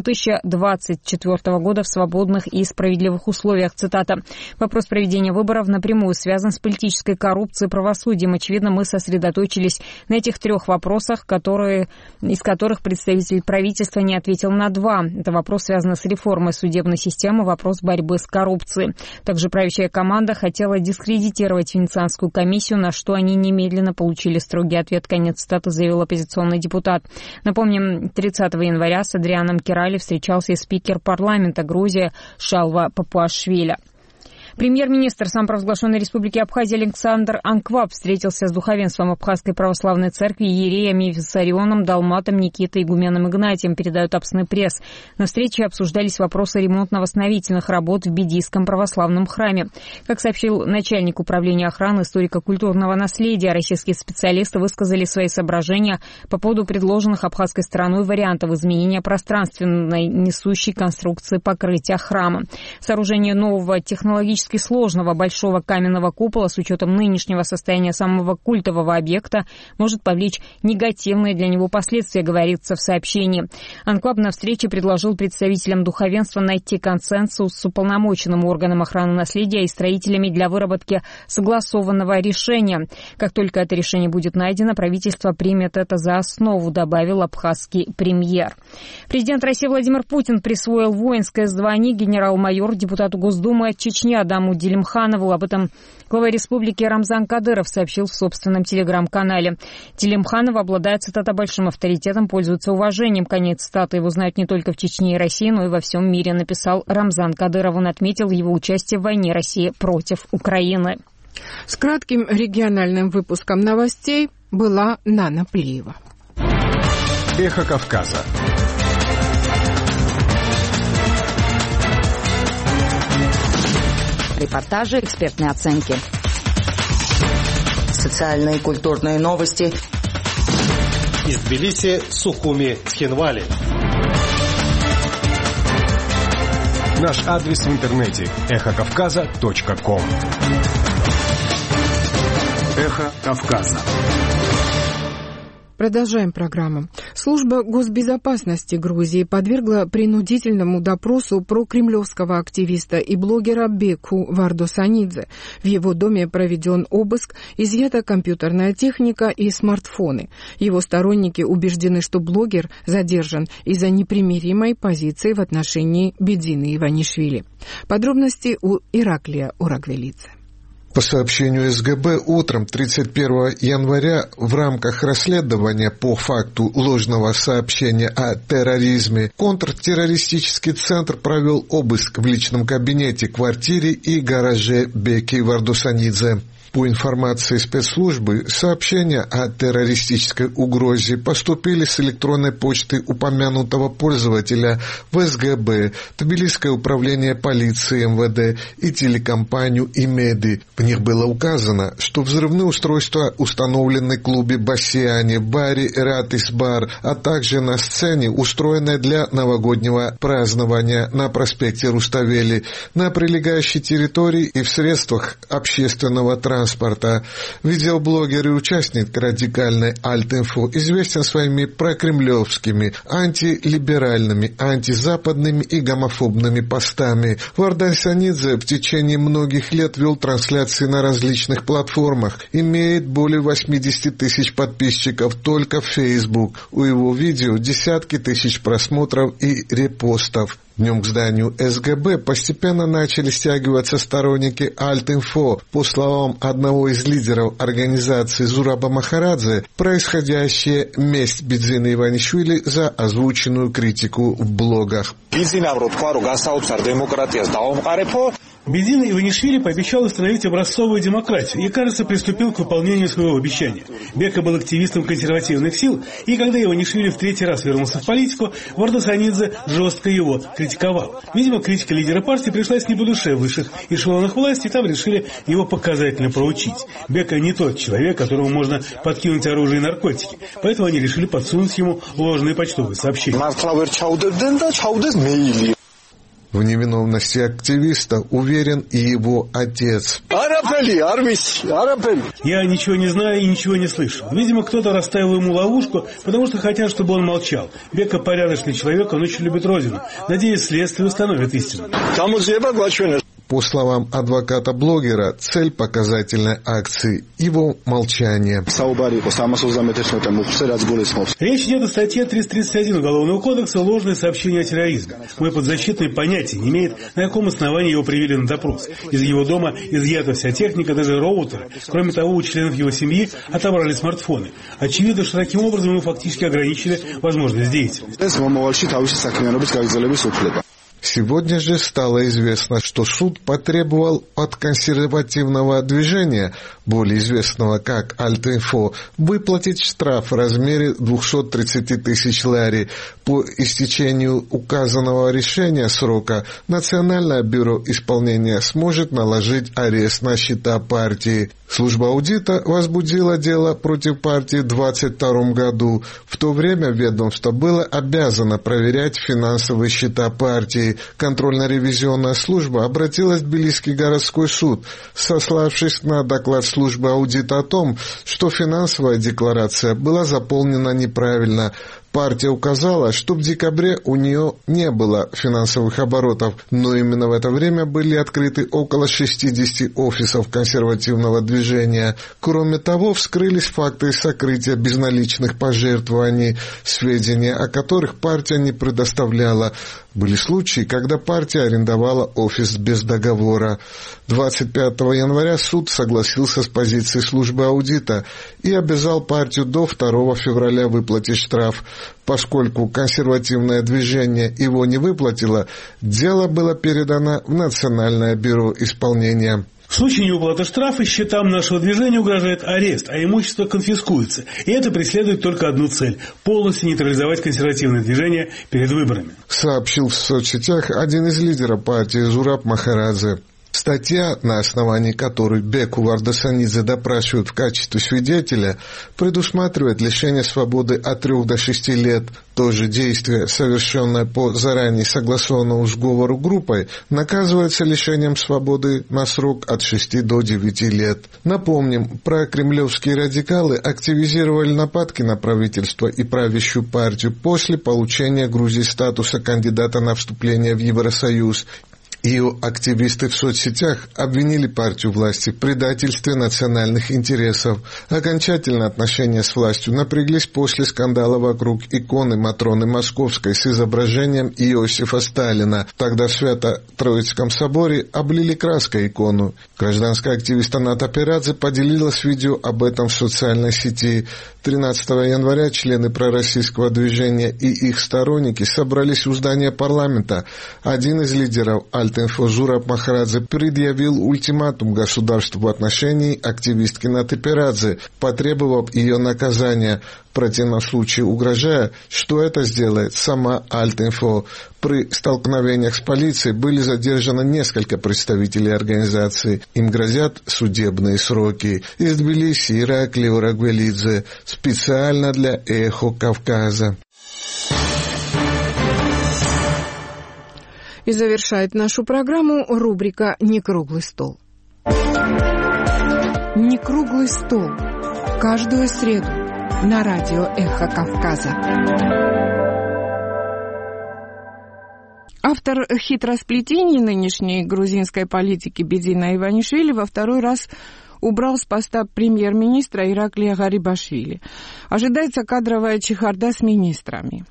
2024 года в свободных и справедливых условиях. Цитата: «Вопрос проведения выборов напрямую связан с политической коррупцией и правосудием. Очевидно, мы сосредоточились на этих трех вопросах, из которых представитель правительства не ответил на два. Это вопрос, связанный с реформой судебной системы, вопрос борьбы с коррупцией. Также правящая команда хотела дискредитировать Венецианскую комиссию, на что они немедленно получили строгий ответ». Конец цитаты, заявил оппозиционный депутат. Напомним, 30 января с Адрианом Кирали встречался и спикер парламента Грузии Шалва Папуашвили. Премьер-министр самопровозглашенной республики Абхазия Александр Анкваб встретился с духовенством Абхазской православной церкви, иереями Виссарионом, Далматом, Никитой, игуменом Игнатием, передает Апсны пресс. На встрече обсуждались вопросы ремонтно-восстановительных работ в Бедийском православном храме. Как сообщил начальник управления охраны историко-культурного наследия, российские специалисты высказали свои соображения по поводу предложенных абхазской стороной вариантов изменения пространственной несущей конструкции покрытия храма. Сооружение нового технологически сложного большого каменного купола с учетом нынешнего состояния самого культового объекта может повлечь негативные для него последствия, говорится в сообщении. Анклав на встрече предложил представителям духовенства найти консенсус с уполномоченным органом охраны наследия и строителями для выработки согласованного решения. Как только это решение будет найдено, правительство примет это за основу, добавил абхазский премьер. Президент России Владимир Путин присвоил воинское звание генерал-майор депутату Госдумы от Чечни Адаму Делимханову. Об этом глава республики Рамзан Кадыров сообщил в собственном телеграм-канале. Делимханов обладает, цитата, большим авторитетом, пользуется уважением. Конец цитаты. Его знают не только в Чечне и России, но и во всем мире, написал Рамзан Кадыров. Он отметил его участие в войне России против Украины. С кратким региональным выпуском новостей была Нана Плиева. Эхо Кавказа. репортажи, экспертные оценки. Социальные и культурные новости. Из Тбилиси, Сухуми, Цхинвали. Наш адрес в интернете эхокавказа.ком. Эхо Кавказа. Продолжаем программу. Служба госбезопасности Грузии подвергла принудительному допросу прокремлевского активиста и блогера Беку Вардосанидзе. В его доме проведен обыск, изъята компьютерная техника и смартфоны. Его сторонники убеждены, что блогер задержан из-за непримиримой позиции в отношении Бедзины Иванишвили. Подробности у Ираклия Урагвелидзе. По сообщению СГБ, утром 31 января в рамках расследования по факту ложного сообщения о терроризме контртеррористический центр провел обыск в личном кабинете, квартире и гараже Беки Вардосанидзе. По информации спецслужбы, сообщения о террористической угрозе поступили с электронной почты упомянутого пользователя в СГБ, Тбилисское управление полиции МВД и телекомпанию «Имеди». В них было указано, что взрывные устройства установлены в клубе «Бассиане», в баре «Ратис-бар», а также на сцене, устроенной для новогоднего празднования на проспекте Руставели, на прилегающей территории и в средствах общественного транспорта. Видеоблогер и участник радикальной Альт-Инфо известен своими прокремлевскими, антилиберальными, антизападными и гомофобными постами. Вардосанидзе в течение многих лет вел трансляции на различных платформах, имеет более 80 тысяч подписчиков только в Facebook. У его видео десятки тысяч просмотров и репостов. Днем к зданию СГБ постепенно начали стягиваться сторонники Альт-Инфо. По словам одного из лидеров организации Зураба Махарадзе, происходящее месть Бедзины Иванишвили за озвученную критику в блогах. Бедзина Иванишвили пообещал установить образцовую демократию и, кажется, приступил к выполнению своего обещания. Бека был активистом консервативных сил, и когда Иванишвили в третий раз вернулся в политику, Вардосанидзе жестко его критиковал. Видимо, критика лидера партии пришлась не по душе высших эшелонах власти, и там решили его показательно проучить. Бека не тот человек, которому можно подкинуть оружие и наркотики, поэтому они решили подсунуть ему ложные почтовые сообщения. В невиновности активиста уверен и его отец. Я ничего не знаю и ничего не слышу. Видимо, кто-то расставил ему ловушку, потому что хотят, чтобы он молчал. Бека порядочный человек, он очень любит родину. Надеюсь, следствие установит истину. По словам адвоката-блогера, цель показательной акции – его молчание. Речь идет о статье 331 Уголовного кодекса «Ложное сообщение о терроризме». Мой подзащитный понятия не имеет, на каком основании его привели на допрос. Из его дома изъята вся техника, даже роутеры. Кроме того, у членов его семьи отобрали смартфоны. Очевидно, что таким образом ему фактически ограничили возможность деятельности. Сегодня же стало известно, что суд потребовал от консервативного движения, более известного как Альт-Инфо, выплатить штраф в размере 230 тысяч лари. По истечению указанного решения срока Национальное бюро исполнения сможет наложить арест на счета партии. Служба аудита возбудила дело против партии в 2022 году. В то время ведомство было обязано проверять финансовые счета партии. Контрольно-ревизионная служба обратилась в Тбилисский городской суд, сославшись на доклад службы аудита о том, что финансовая декларация была заполнена неправильно. Партия указала, что в декабре у нее не было финансовых оборотов, но именно в это время были открыты около 60 офисов консервативного движения. Кроме того, вскрылись факты сокрытия безналичных пожертвований, сведения о которых партия не предоставляла. Были случаи, когда партия арендовала офис без договора. 25 января суд согласился с позицией службы аудита и обязал партию до 2 февраля выплатить штраф. Поскольку консервативное движение его не выплатило, дело было передано в Национальное бюро исполнения. В случае неуплаты штрафа счетам нашего движения угрожает арест, а имущество конфискуется. И это преследует только одну цель – полностью нейтрализовать консервативное движение перед выборами. Сообщил в соцсетях один из лидеров партии Зураб Махарадзе. Статья, на основании которой Беку Вардасанидзе допрашивают в качестве свидетеля, предусматривает лишение свободы от 3 до 6 лет. То же действие, совершенное по заранее согласованному сговору группой, наказывается лишением свободы на срок от 6 до 9 лет. Напомним, прокремлевские радикалы активизировали нападки на правительство и правящую партию после получения Грузии статуса кандидата на вступление в Евросоюз. Ее активисты в соцсетях обвинили партию власти в предательстве национальных интересов. Окончательно отношения с властью напряглись после скандала вокруг иконы Матроны Московской с изображением Иосифа Сталина. Тогда в Свято-Троицком соборе облили краской икону. Гражданская активист Анат Аперадзе поделилась видео об этом в социальной сети. 13 января члены пророссийского движения и их сторонники собрались у здания парламента. Один из лидеров Альтинфо Зураб Махарадзе предъявил ультиматум государству в отношении активистки Наты Аперадзе, потребовав ее наказания, в противном случае угрожая, что это сделает сама Альтинфо. При столкновениях с полицией были задержаны несколько представителей организации. Им грозят судебные сроки. Из Тбилиси Ираклий Урагвелидзе. Специально для «Эхо Кавказа». И завершает нашу программу рубрика «Некруглый стол». «Некруглый стол». Каждую среду на радио «Эхо Кавказа». Автор хитросплетений нынешней грузинской политики Бедзина Иванишвили во второй раз убрал с поста премьер-министра Ираклия Гарибашвили. Ожидается кадровая чехарда с министрами.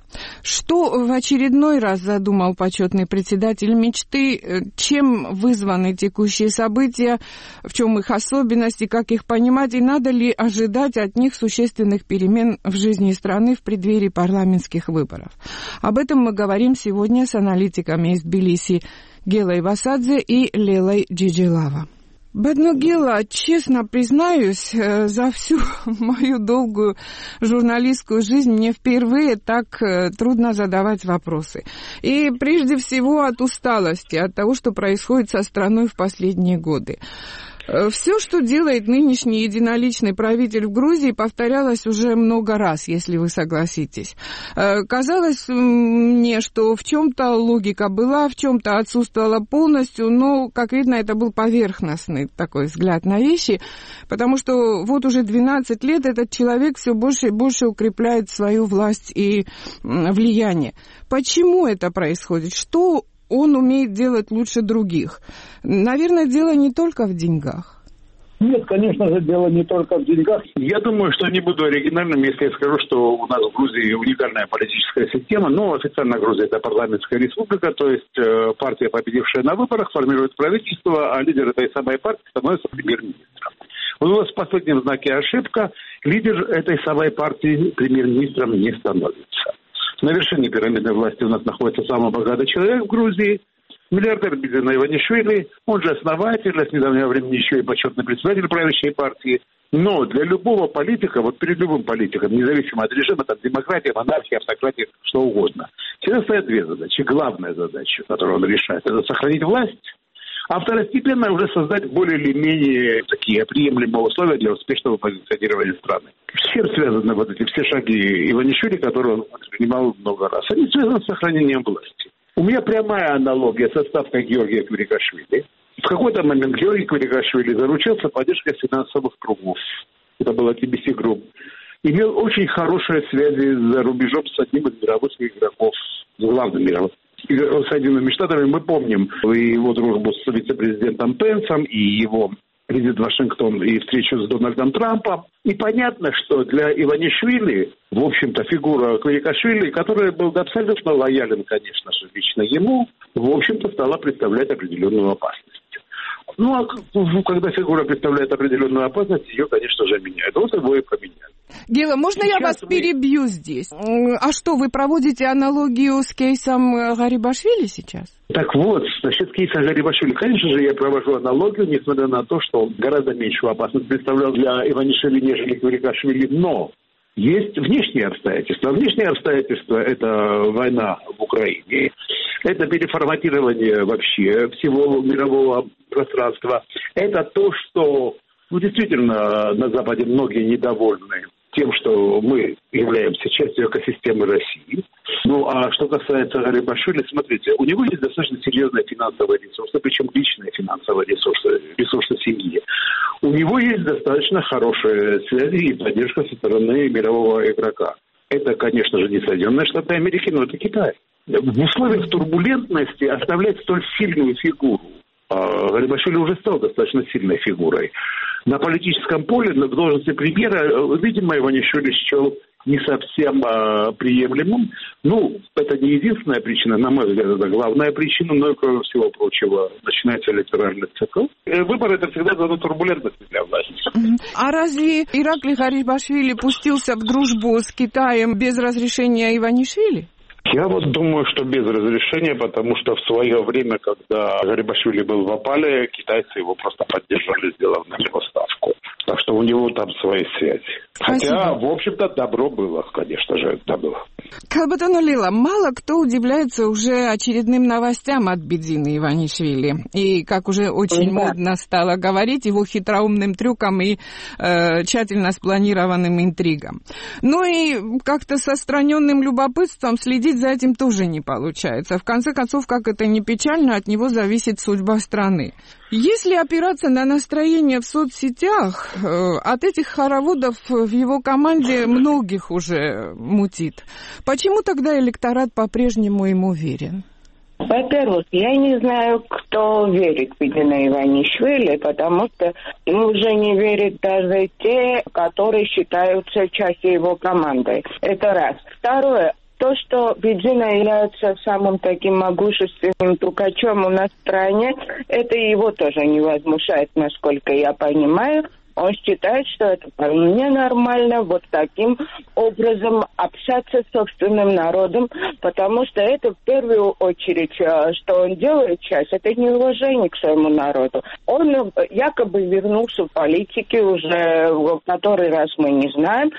Что в очередной раз задумал почетный председатель мечты, чем вызваны текущие события, в чем их особенности, как их понимать, и надо ли ожидать от них существенных перемен в жизни страны в преддверии парламентских выборов. Об этом мы говорим сегодня с аналитиками из Тбилиси Гелой Васадзе и Лелой Джиджилава. Бедногела, честно признаюсь, за всю мою долгую журналистскую жизнь мне впервые так трудно задавать вопросы. И прежде всего от усталости, от того, что происходит со страной в последние годы. Все, что делает нынешний единоличный правитель в Грузии, повторялось уже много раз, если вы согласитесь. Казалось мне, что в чем-то логика была, в чем-то отсутствовала полностью, но, как видно, это был поверхностный такой взгляд на вещи, потому что вот уже 12 лет этот человек все больше и больше укрепляет свою власть и влияние. Почему это происходит? Что он умеет делать лучше других? Наверное, дело не только в деньгах. Нет, конечно же, дело не только в деньгах. Я думаю, что не буду оригинальным, если я скажу, что у нас в Грузии уникальная политическая система, но официально Грузия – это парламентская республика, то есть партия, победившая на выборах, формирует правительство, а лидер этой самой партии становится премьер-министром. У нас в последнем знаке ошибка. Лидер этой самой партии премьер-министром не становится. На вершине пирамидной власти у нас находится самый богатый человек в Грузии, миллиардер Бедзин Иванишвили, он же основатель, а с недавнего времени еще и почетный председатель правящей партии. Но для любого политика, вот перед любым политиком, независимо от режима, там демократия, монархия, автократия, что угодно, всегда стоят две задачи. Главная задача, которую он решает, это сохранить власть, а второстепенно уже создать более или менее такие приемлемые условия для успешного позиционирования страны. С чем связаны вот эти все шаги Иванишвили, которые он предпринимал много раз? Они связаны с сохранением власти. У меня прямая аналогия с отставкой Георгия Квирикашвили. В какой-то момент Георгий Квирикашвили заручился поддержкой финансовых кругов. Это было TBC Group. Имел очень хорошие связи за рубежом с одним из мировых игроков, главным мировым. Соединенными Штатами. Мы помним и его дружбу с вице-президентом Пенсом, и его визит в Вашингтон и встречу с Дональдом Трампом. И понятно, что для Иванишвили, в общем-то, фигура Квирикашвили, который был абсолютно лоялен, конечно же, лично ему, в общем-то, стала представлять определенную опасность. Ну, а когда фигура представляет определенную опасность, ее, конечно же, меняют. Вот его и поменяли. Гела, можно я вас перебью здесь? А что, вы проводите аналогию с кейсом Гарибашвили сейчас? Так вот, насчет кейса Гарибашвили, конечно же, я провожу аналогию, несмотря на то, что он гораздо меньшую опасность представлял для Иванишвили, нежели Квирикашвили, но есть внешние обстоятельства. Внешние обстоятельства – это война в Украине. Это переформатирование вообще всего мирового пространства. Это то, что действительно на Западе многие недовольны тем, что мы являемся частью экосистемы России. Ну, а что касается Гарибашвили, смотрите, у него есть достаточно серьезные финансовые ресурсы, причем личные финансовые ресурсы семьи. У него есть достаточно хорошие связи и поддержка со стороны мирового игрока. Это, конечно же, не Соединенные Штаты Америки, но это Китай. В условиях турбулентности оставлять столь сильную фигуру. Гарибашвили уже стал достаточно сильной фигурой. На политическом поле, на должности премьера, видимо, Иванишвили счел не совсем приемлемым. Ну, это не единственная причина, на мой взгляд, это главная причина, но, кроме всего прочего, начинается электоральный цикл. Выборы — это всегда зона турбулентности для власти. А разве Ираклий Гарибашвили пустился в дружбу с Китаем без разрешения Иванишвили? Я вот думаю, что без разрешения, потому что в свое время, когда Гарибашвили был в опале, китайцы его просто поддержали, сделав на него ставку. Так что у него там свои связи. Спасибо. Хотя, в общем-то, добро было, конечно же, добро. Калбатон Лила, мало кто удивляется уже очередным новостям от Бедзины Иванишвили. И, как уже очень модно стало говорить, его хитроумным трюкам и тщательно спланированным интригам. Ну и как-то с отстраненным любопытством следить за этим тоже не получается. В конце концов, как это ни печально, от него зависит судьба страны. Если опираться на настроение в соцсетях, от этих хороводов в его команде многих уже мутит. Почему тогда электорат по-прежнему ему верен? Во-первых, я не знаю, кто верит Бедзине Иванишвили, потому что ему уже не верят даже те, которые считаются частью его команды. Это раз. Второе. То, что Бедзина является самым таким могущественным трюкачом у нас в стране, это его тоже не возмущает, насколько я понимаю. Он считает, что это вполне нормально вот таким образом общаться с собственным народом, потому что это в первую очередь, что он делает сейчас, это неуважение к своему народу. Он якобы вернулся в политике уже в который раз мы не знаем,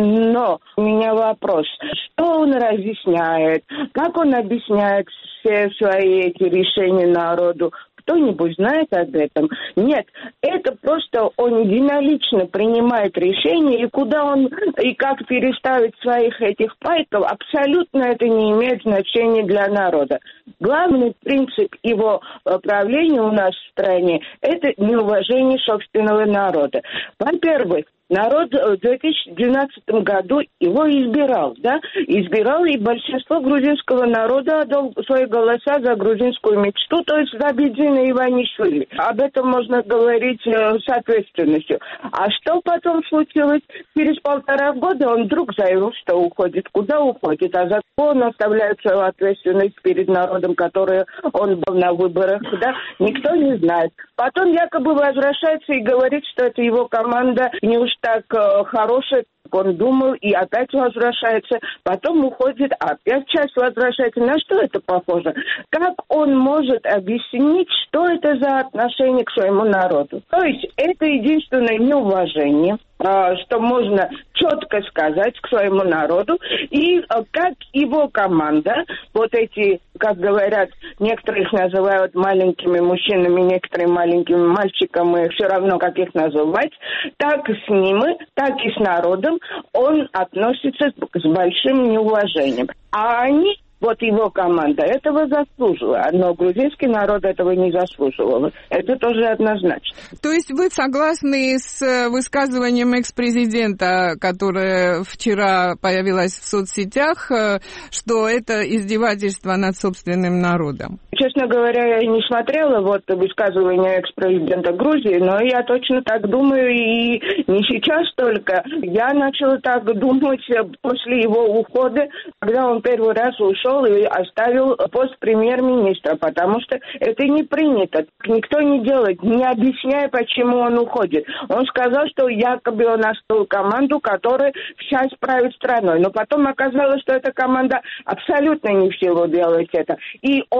но у меня вопрос, что он разъясняет, как он объясняет все свои эти решения народу? Кто-нибудь знает об этом? Нет, это просто он единолично принимает решение, и куда он, и как переставить своих этих пайков, абсолютно это не имеет значения для народа. Главный принцип его правления у нас в стране – это неуважение собственного народа. Во-первых, народ в 2012 году его избирал, да? Избирал, и большинство грузинского народа отдал свои голоса за грузинскую мечту, то есть за Бедзину Иванишвили. Об этом можно говорить с ответственностью. А что потом случилось? Через 1,5 года он вдруг заявил, что уходит. Куда уходит? А за что он оставляет свою ответственность перед народом, который он был на выборах, да? Никто не знает. Потом якобы возвращается и говорит, что это его команда не уж так хорошая, как он думал, и опять возвращается. Потом уходит, опять часть возвращается. На что это похоже? Как он может объяснить, что это за отношение к своему народу? То есть это единственное неуважение, что можно четко сказать к своему народу, и как его команда, вот эти, как говорят, некоторые их называют маленькими мужчинами, некоторые маленькими мальчиками, все равно как их называть, так с ними, так и с народом он относится с большим неуважением. А они, вот его команда, этого заслужила, но грузинский народ этого не заслуживал. Это тоже однозначно. То есть вы согласны с высказыванием экс-президента, которое вчера появилось в соцсетях, что это издевательство над собственным народом? Честно говоря, я не смотрела вот высказывания экс-президента Грузии, но я точно так думаю, и не сейчас только. Я начала так думать после его ухода, когда он первый раз ушел и оставил пост премьер-министра, потому что это не принято. Никто не делает, не объясняя, почему он уходит. Он сказал, что якобы он оставил команду, которая сейчас правит страной. Но потом оказалось, что эта команда абсолютно не в силу делать это. И он опять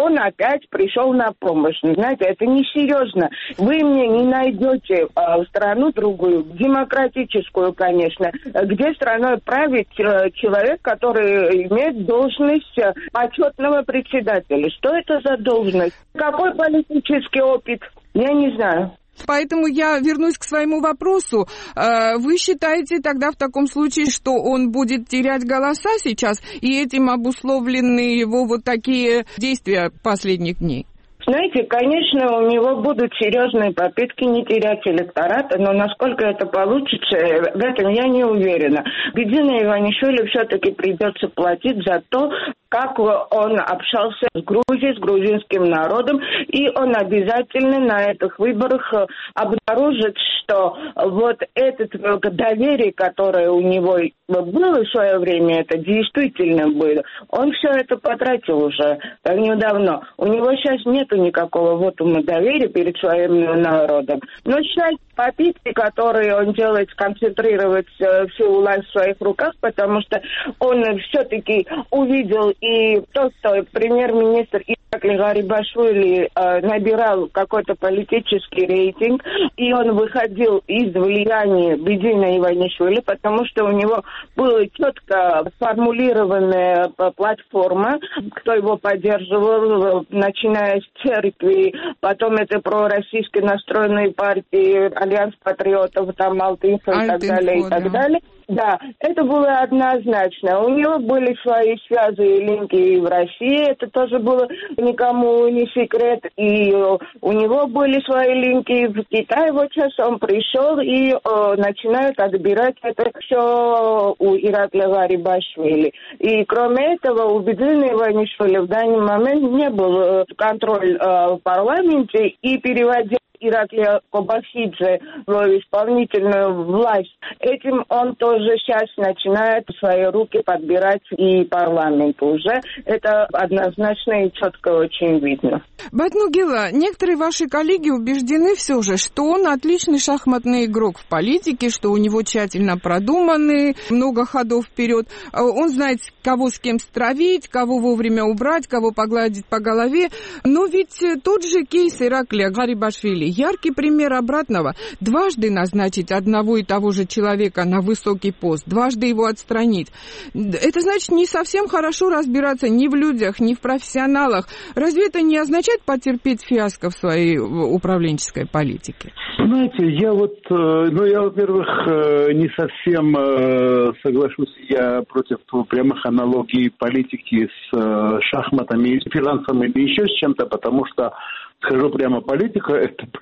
опять пришел на помощь. Знаете, это несерьезно. Вы мне не найдете страну другую, демократическую, конечно, где страной правит человек, который имеет должность почетного председателя. Что это за должность? Какой политический опыт? Я не знаю. Поэтому я вернусь к своему вопросу. Вы считаете тогда в таком случае, что он будет терять голоса сейчас, и этим обусловлены его вот такие действия последних дней? Знаете, конечно, у него будут серьезные попытки не терять электорат, но насколько это получится, в этом я не уверена. Бедина Иванишвили все-таки придется платить за то, как он общался с Грузией, с грузинским народом, и он обязательно на этих выборах обнаружит, что вот это доверие, которое у него было в свое время, это действительно было, он все это потратил уже так недавно. У него сейчас нету никакого вотума доверия перед своим народом. Но сейчас попытки, которые он делает, сконцентрировать всю власть в своих руках, потому что он все-таки увидел и то, что премьер-министр Иракли Гарибашвили набирал какой-то политический рейтинг, и он выходил из влияния Бедина Иванишвили, потому что у него была четко сформулированная платформа, кто его поддерживал, начиная с церкви, потом это пророссийски настроенные партии, Альянс патриотов, там Алтинфо и так далее, и так далее. Да, это было однозначно. У него были свои связи и линки и в России, это тоже было никому не секрет. И у него были свои линки в Китае. Вот сейчас он пришел и начинает отбирать это все у Иракли Гарибашвили. И кроме этого, у Бедина Иванишвили в данный момент не был контроль в парламенте, и переводил Ираклия Кобахидзе в исполнительную власть. Этим он тоже сейчас начинает в свои руки подбирать и парламент уже. Это однозначно и четко очень видно. Батнугила, некоторые ваши коллеги убеждены все же, что он отличный шахматный игрок в политике, что у него тщательно продуманы, много ходов вперед. Он знает, кого с кем стравить, кого вовремя убрать, кого погладить по голове. Но ведь тот же кейс Ираклия Гарибашвили, яркий пример обратного. Дважды назначить одного и того же человека на высокий пост, дважды его отстранить. Это значит не совсем хорошо разбираться ни в людях, ни в профессионалах. Разве это не означает потерпеть фиаско в своей управленческой политике? Знаете, я во-первых, не совсем соглашусь, я против прямых аналогий политики с шахматами, с финансами или еще с чем-то, потому что, скажу прямо, политика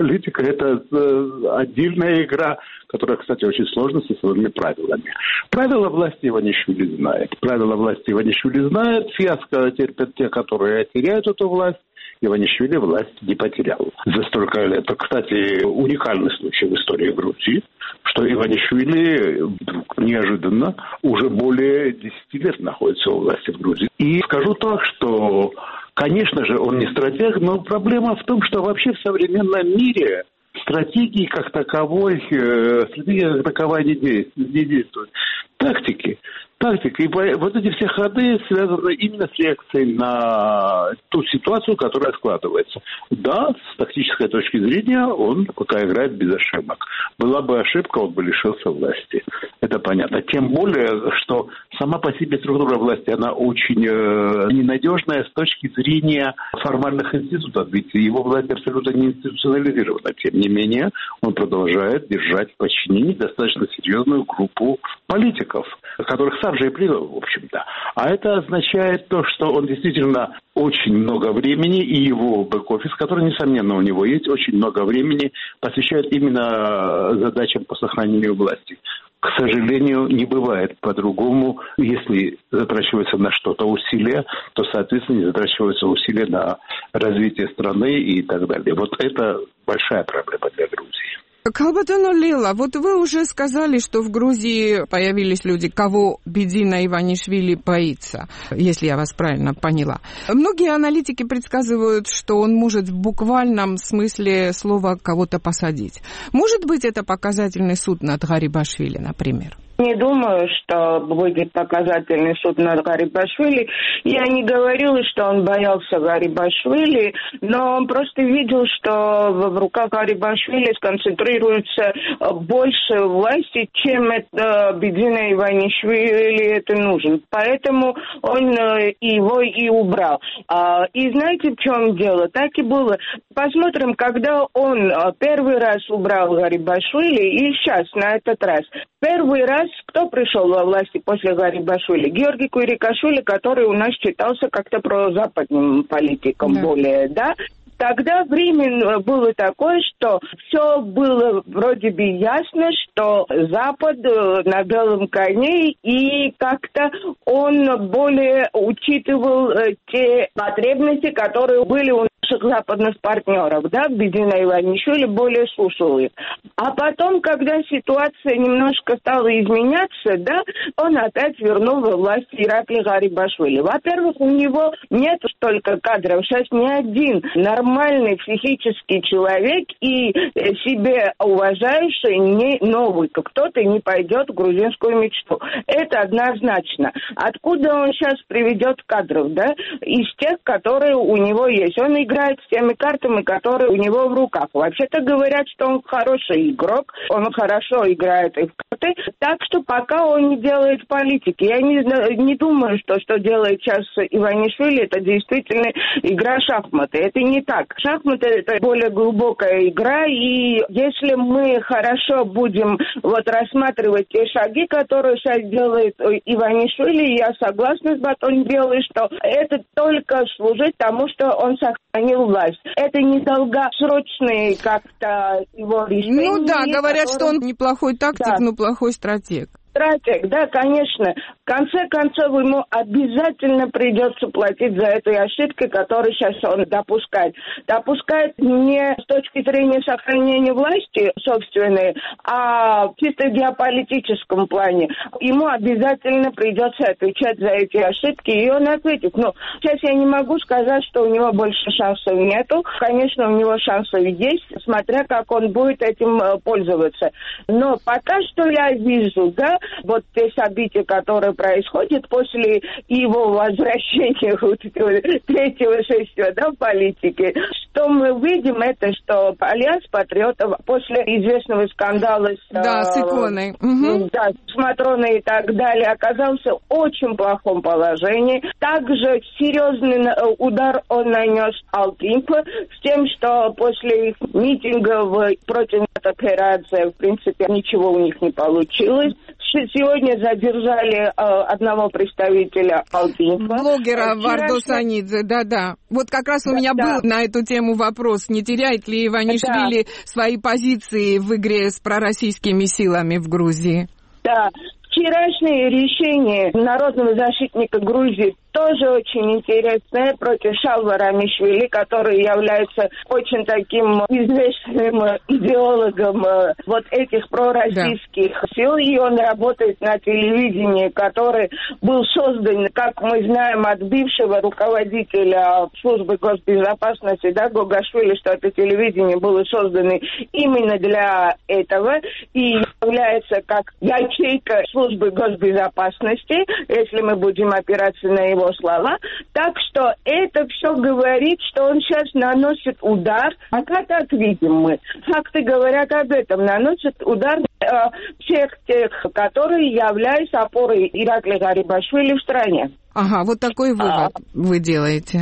это отдельная игра, которая, кстати, очень сложна со своими правилами. Правила власти Иванишвили знает. Фиаско терпят те, которые теряют эту власть. Иванишвили власть не потерял за столько лет. Это, кстати, уникальный случай в истории Грузии, что Иванишвили вдруг неожиданно уже более 10 лет находится у власти в Грузии. И скажу так, что, конечно же, он не стратег, но проблема в том, что вообще в современном мире стратегия как таковая не действует. Тактика. И вот эти все ходы связаны именно с реакцией на ту ситуацию, которая складывается. Да, с тактической точки зрения он пока играет без ошибок. Была бы ошибка, он бы лишился власти. Это понятно. Тем более, что сама по себе структура власти, она очень ненадежная с точки зрения формальных институтов. Ведь его власть абсолютно не институционализирована. Тем не менее, он продолжает держать в подчинении достаточно серьезную группу политиков, которых сам же и привел, в общем-то. А это означает то, что он действительно очень много времени, и его бэк-офис, который, несомненно, у него есть, очень много времени посвящает именно задачам по сохранению власти. К сожалению, не бывает по-другому. Если затрачивается на что-то усилия, то, соответственно, не затрачиваются усилия на развитие страны и так далее. Вот это большая проблема для Грузии. Калбатану Лила, вот вы уже сказали, что в Грузии появились люди, кого Бедина Иванишвили боится, если я вас правильно поняла. Многие аналитики предсказывают, что он может в буквальном смысле слова кого-то посадить. Может быть, это показательный суд над Гарибашвили, например? Не думаю, что будет показательный суд над Гарибашвили. Я не говорила, что он боялся Гарибашвили, но он просто видел, что в руках Гарибашвили сконцентрируется больше власти, чем это Бедина Иванишвили это нужен. Поэтому он его и убрал. И знаете, в чем дело? Так и было. Посмотрим, когда он первый раз убрал Гарибашвили и сейчас, на этот раз. Первый раз кто пришел во власти после Гарибашвили? Георгий Куирикашвили, который у нас считался как-то прозападным политиком более, да? Тогда время было такое, что все было вроде бы ясно, что Запад на белом коне, и как-то он более учитывал те потребности, которые были у наших западных партнеров, да, Бедина Иванишвили более слушал их. А потом, когда ситуация немножко стала изменяться, да, он опять вернул во власть Иракли Гарибашвили. Во-первых, у него нет столько кадров, сейчас ни один нормальный психический человек и себе уважающий не новый, кто-то не пойдет в грузинскую мечту. Это однозначно. Откуда он сейчас приведет кадров, да? Из тех, которые у него есть. Он играет с теми картами, которые у него в руках. Вообще-то говорят, что он хороший игрок, он хорошо играет и в карты. Так что пока он не делает политики. Я не думаю, что делает сейчас Иванишвили, это действительно игра шахматы. Это не так. Шахматы — это более глубокая игра, и если мы хорошо будем рассматривать те шаги, которые сейчас делает Иванишвили, я согласна с Батон Белой, что это только служит тому, что он сохранил власть. Это не долгосрочные как-то его решения. Ну да, говорят, что он неплохой тактик, но плохой стратег. Стратег, да, конечно. В конце концов, ему обязательно придется платить за этой ошибкой, которую сейчас он допускает. Допускает не с точки зрения сохранения власти собственной, а в чисто геополитическом плане. Ему обязательно придется отвечать за эти ошибки, и он ответит. Но сейчас я не могу сказать, что у него больше шансов нету. Конечно, у него шансов есть, смотря как он будет этим пользоваться. Но пока что я вижу, да, те события, которые происходят после его возвращения третьего шествия, да, в политике, что мы видим, это что Альянс патриотов после известного скандала с иконой, да, с Матроной и так далее, оказался в очень плохом положении. Также серьезный удар он нанес Алтимп с тем, что после их митингов против операции, в принципе, ничего у них не получилось. Сегодня задержали одного представителя Алтимпа. Блогера Вардосанидзе, да-да. Вот как раз у меня был на эту тему вопрос. Не теряет ли Иванишвили свои позиции в игре с пророссийскими силами в Грузии? Да. Вчерашнее решение народного защитника Грузии тоже очень интересное против Шалва Рамишвили, который является очень таким известным идеологом этих пророссийских сил, и он работает на телевидении, который был создан, как мы знаем, от бывшего руководителя службы госбезопасности, да, Гогашвили, что это телевидение было создано именно для этого и является как ячейка службы госбезопасности, если мы будем опираться на его слова. Так что это все говорит, что он сейчас наносит удар. А как так видим мы? Факты говорят об этом. Наносит удар всех тех, которые являются опорой Иракли Гарибашвили в стране. Ага, вот такой вывод вы делаете.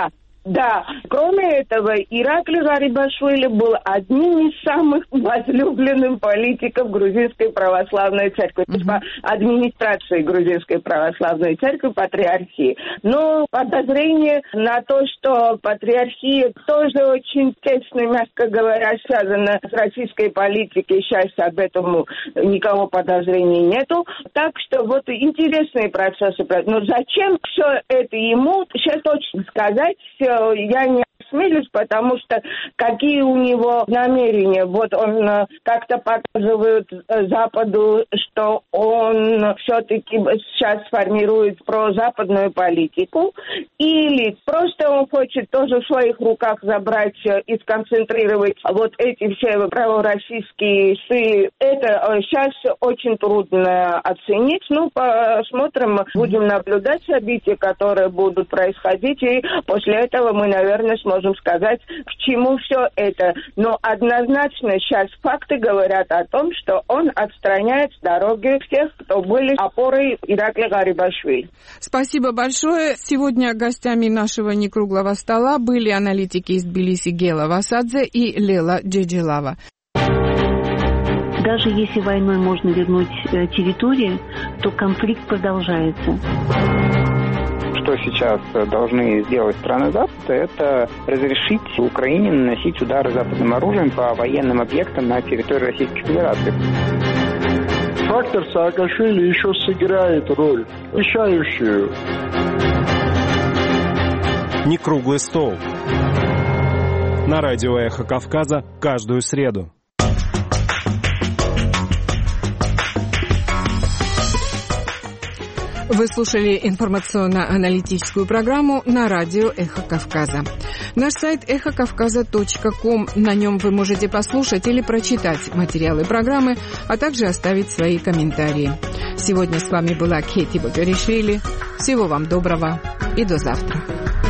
Да. Кроме этого, Иракли Гарибашвили был одним из самых возлюбленных политиков Грузинской православной церкви, по администрации Грузинской православной церкви, патриархии. Но подозрение на то, что патриархия тоже очень тесно, мягко говоря, связана с российской политикой, сейчас об этом никого подозрений нету. Так что интересные процессы. Но зачем все это ему, сейчас точно сказать, я не осмелюсь, потому что какие у него намерения. Вот он как-то показывает Западу, что он все-таки сейчас формирует прозападную политику, или просто он хочет тоже в своих руках забрать и сконцентрировать вот эти все пророссийские силы. Это сейчас очень трудно оценить. Ну, посмотрим, будем наблюдать события, которые будут происходить, и после этого мы, наверное, сможем сказать, к чему все это. Но однозначно сейчас факты говорят о том, что он отстраняет с дороги всех, кто были опорой Иракли Гарибашвили. Спасибо большое. Сегодня гостями нашего некруглого стола были аналитики из Тбилиси Гела Васадзе и Лела Джеджелава. Даже если войной можно вернуть территории, то конфликт продолжается. Что сейчас должны сделать страны Запада, это разрешить Украине наносить удары западным оружием по военным объектам на территории Российской Федерации. Фактор Саакашвили еще сыграет роль, решающую. Некруглый стол. На радио «Эхо Кавказа» каждую среду. Вы слушали информационно-аналитическую программу на радио «Эхо Кавказа». Наш сайт эхокавказа.ком. На нем вы можете послушать или прочитать материалы программы, а также оставить свои комментарии. Сегодня с вами была Кети Багаришвили. Всего вам доброго и до завтра.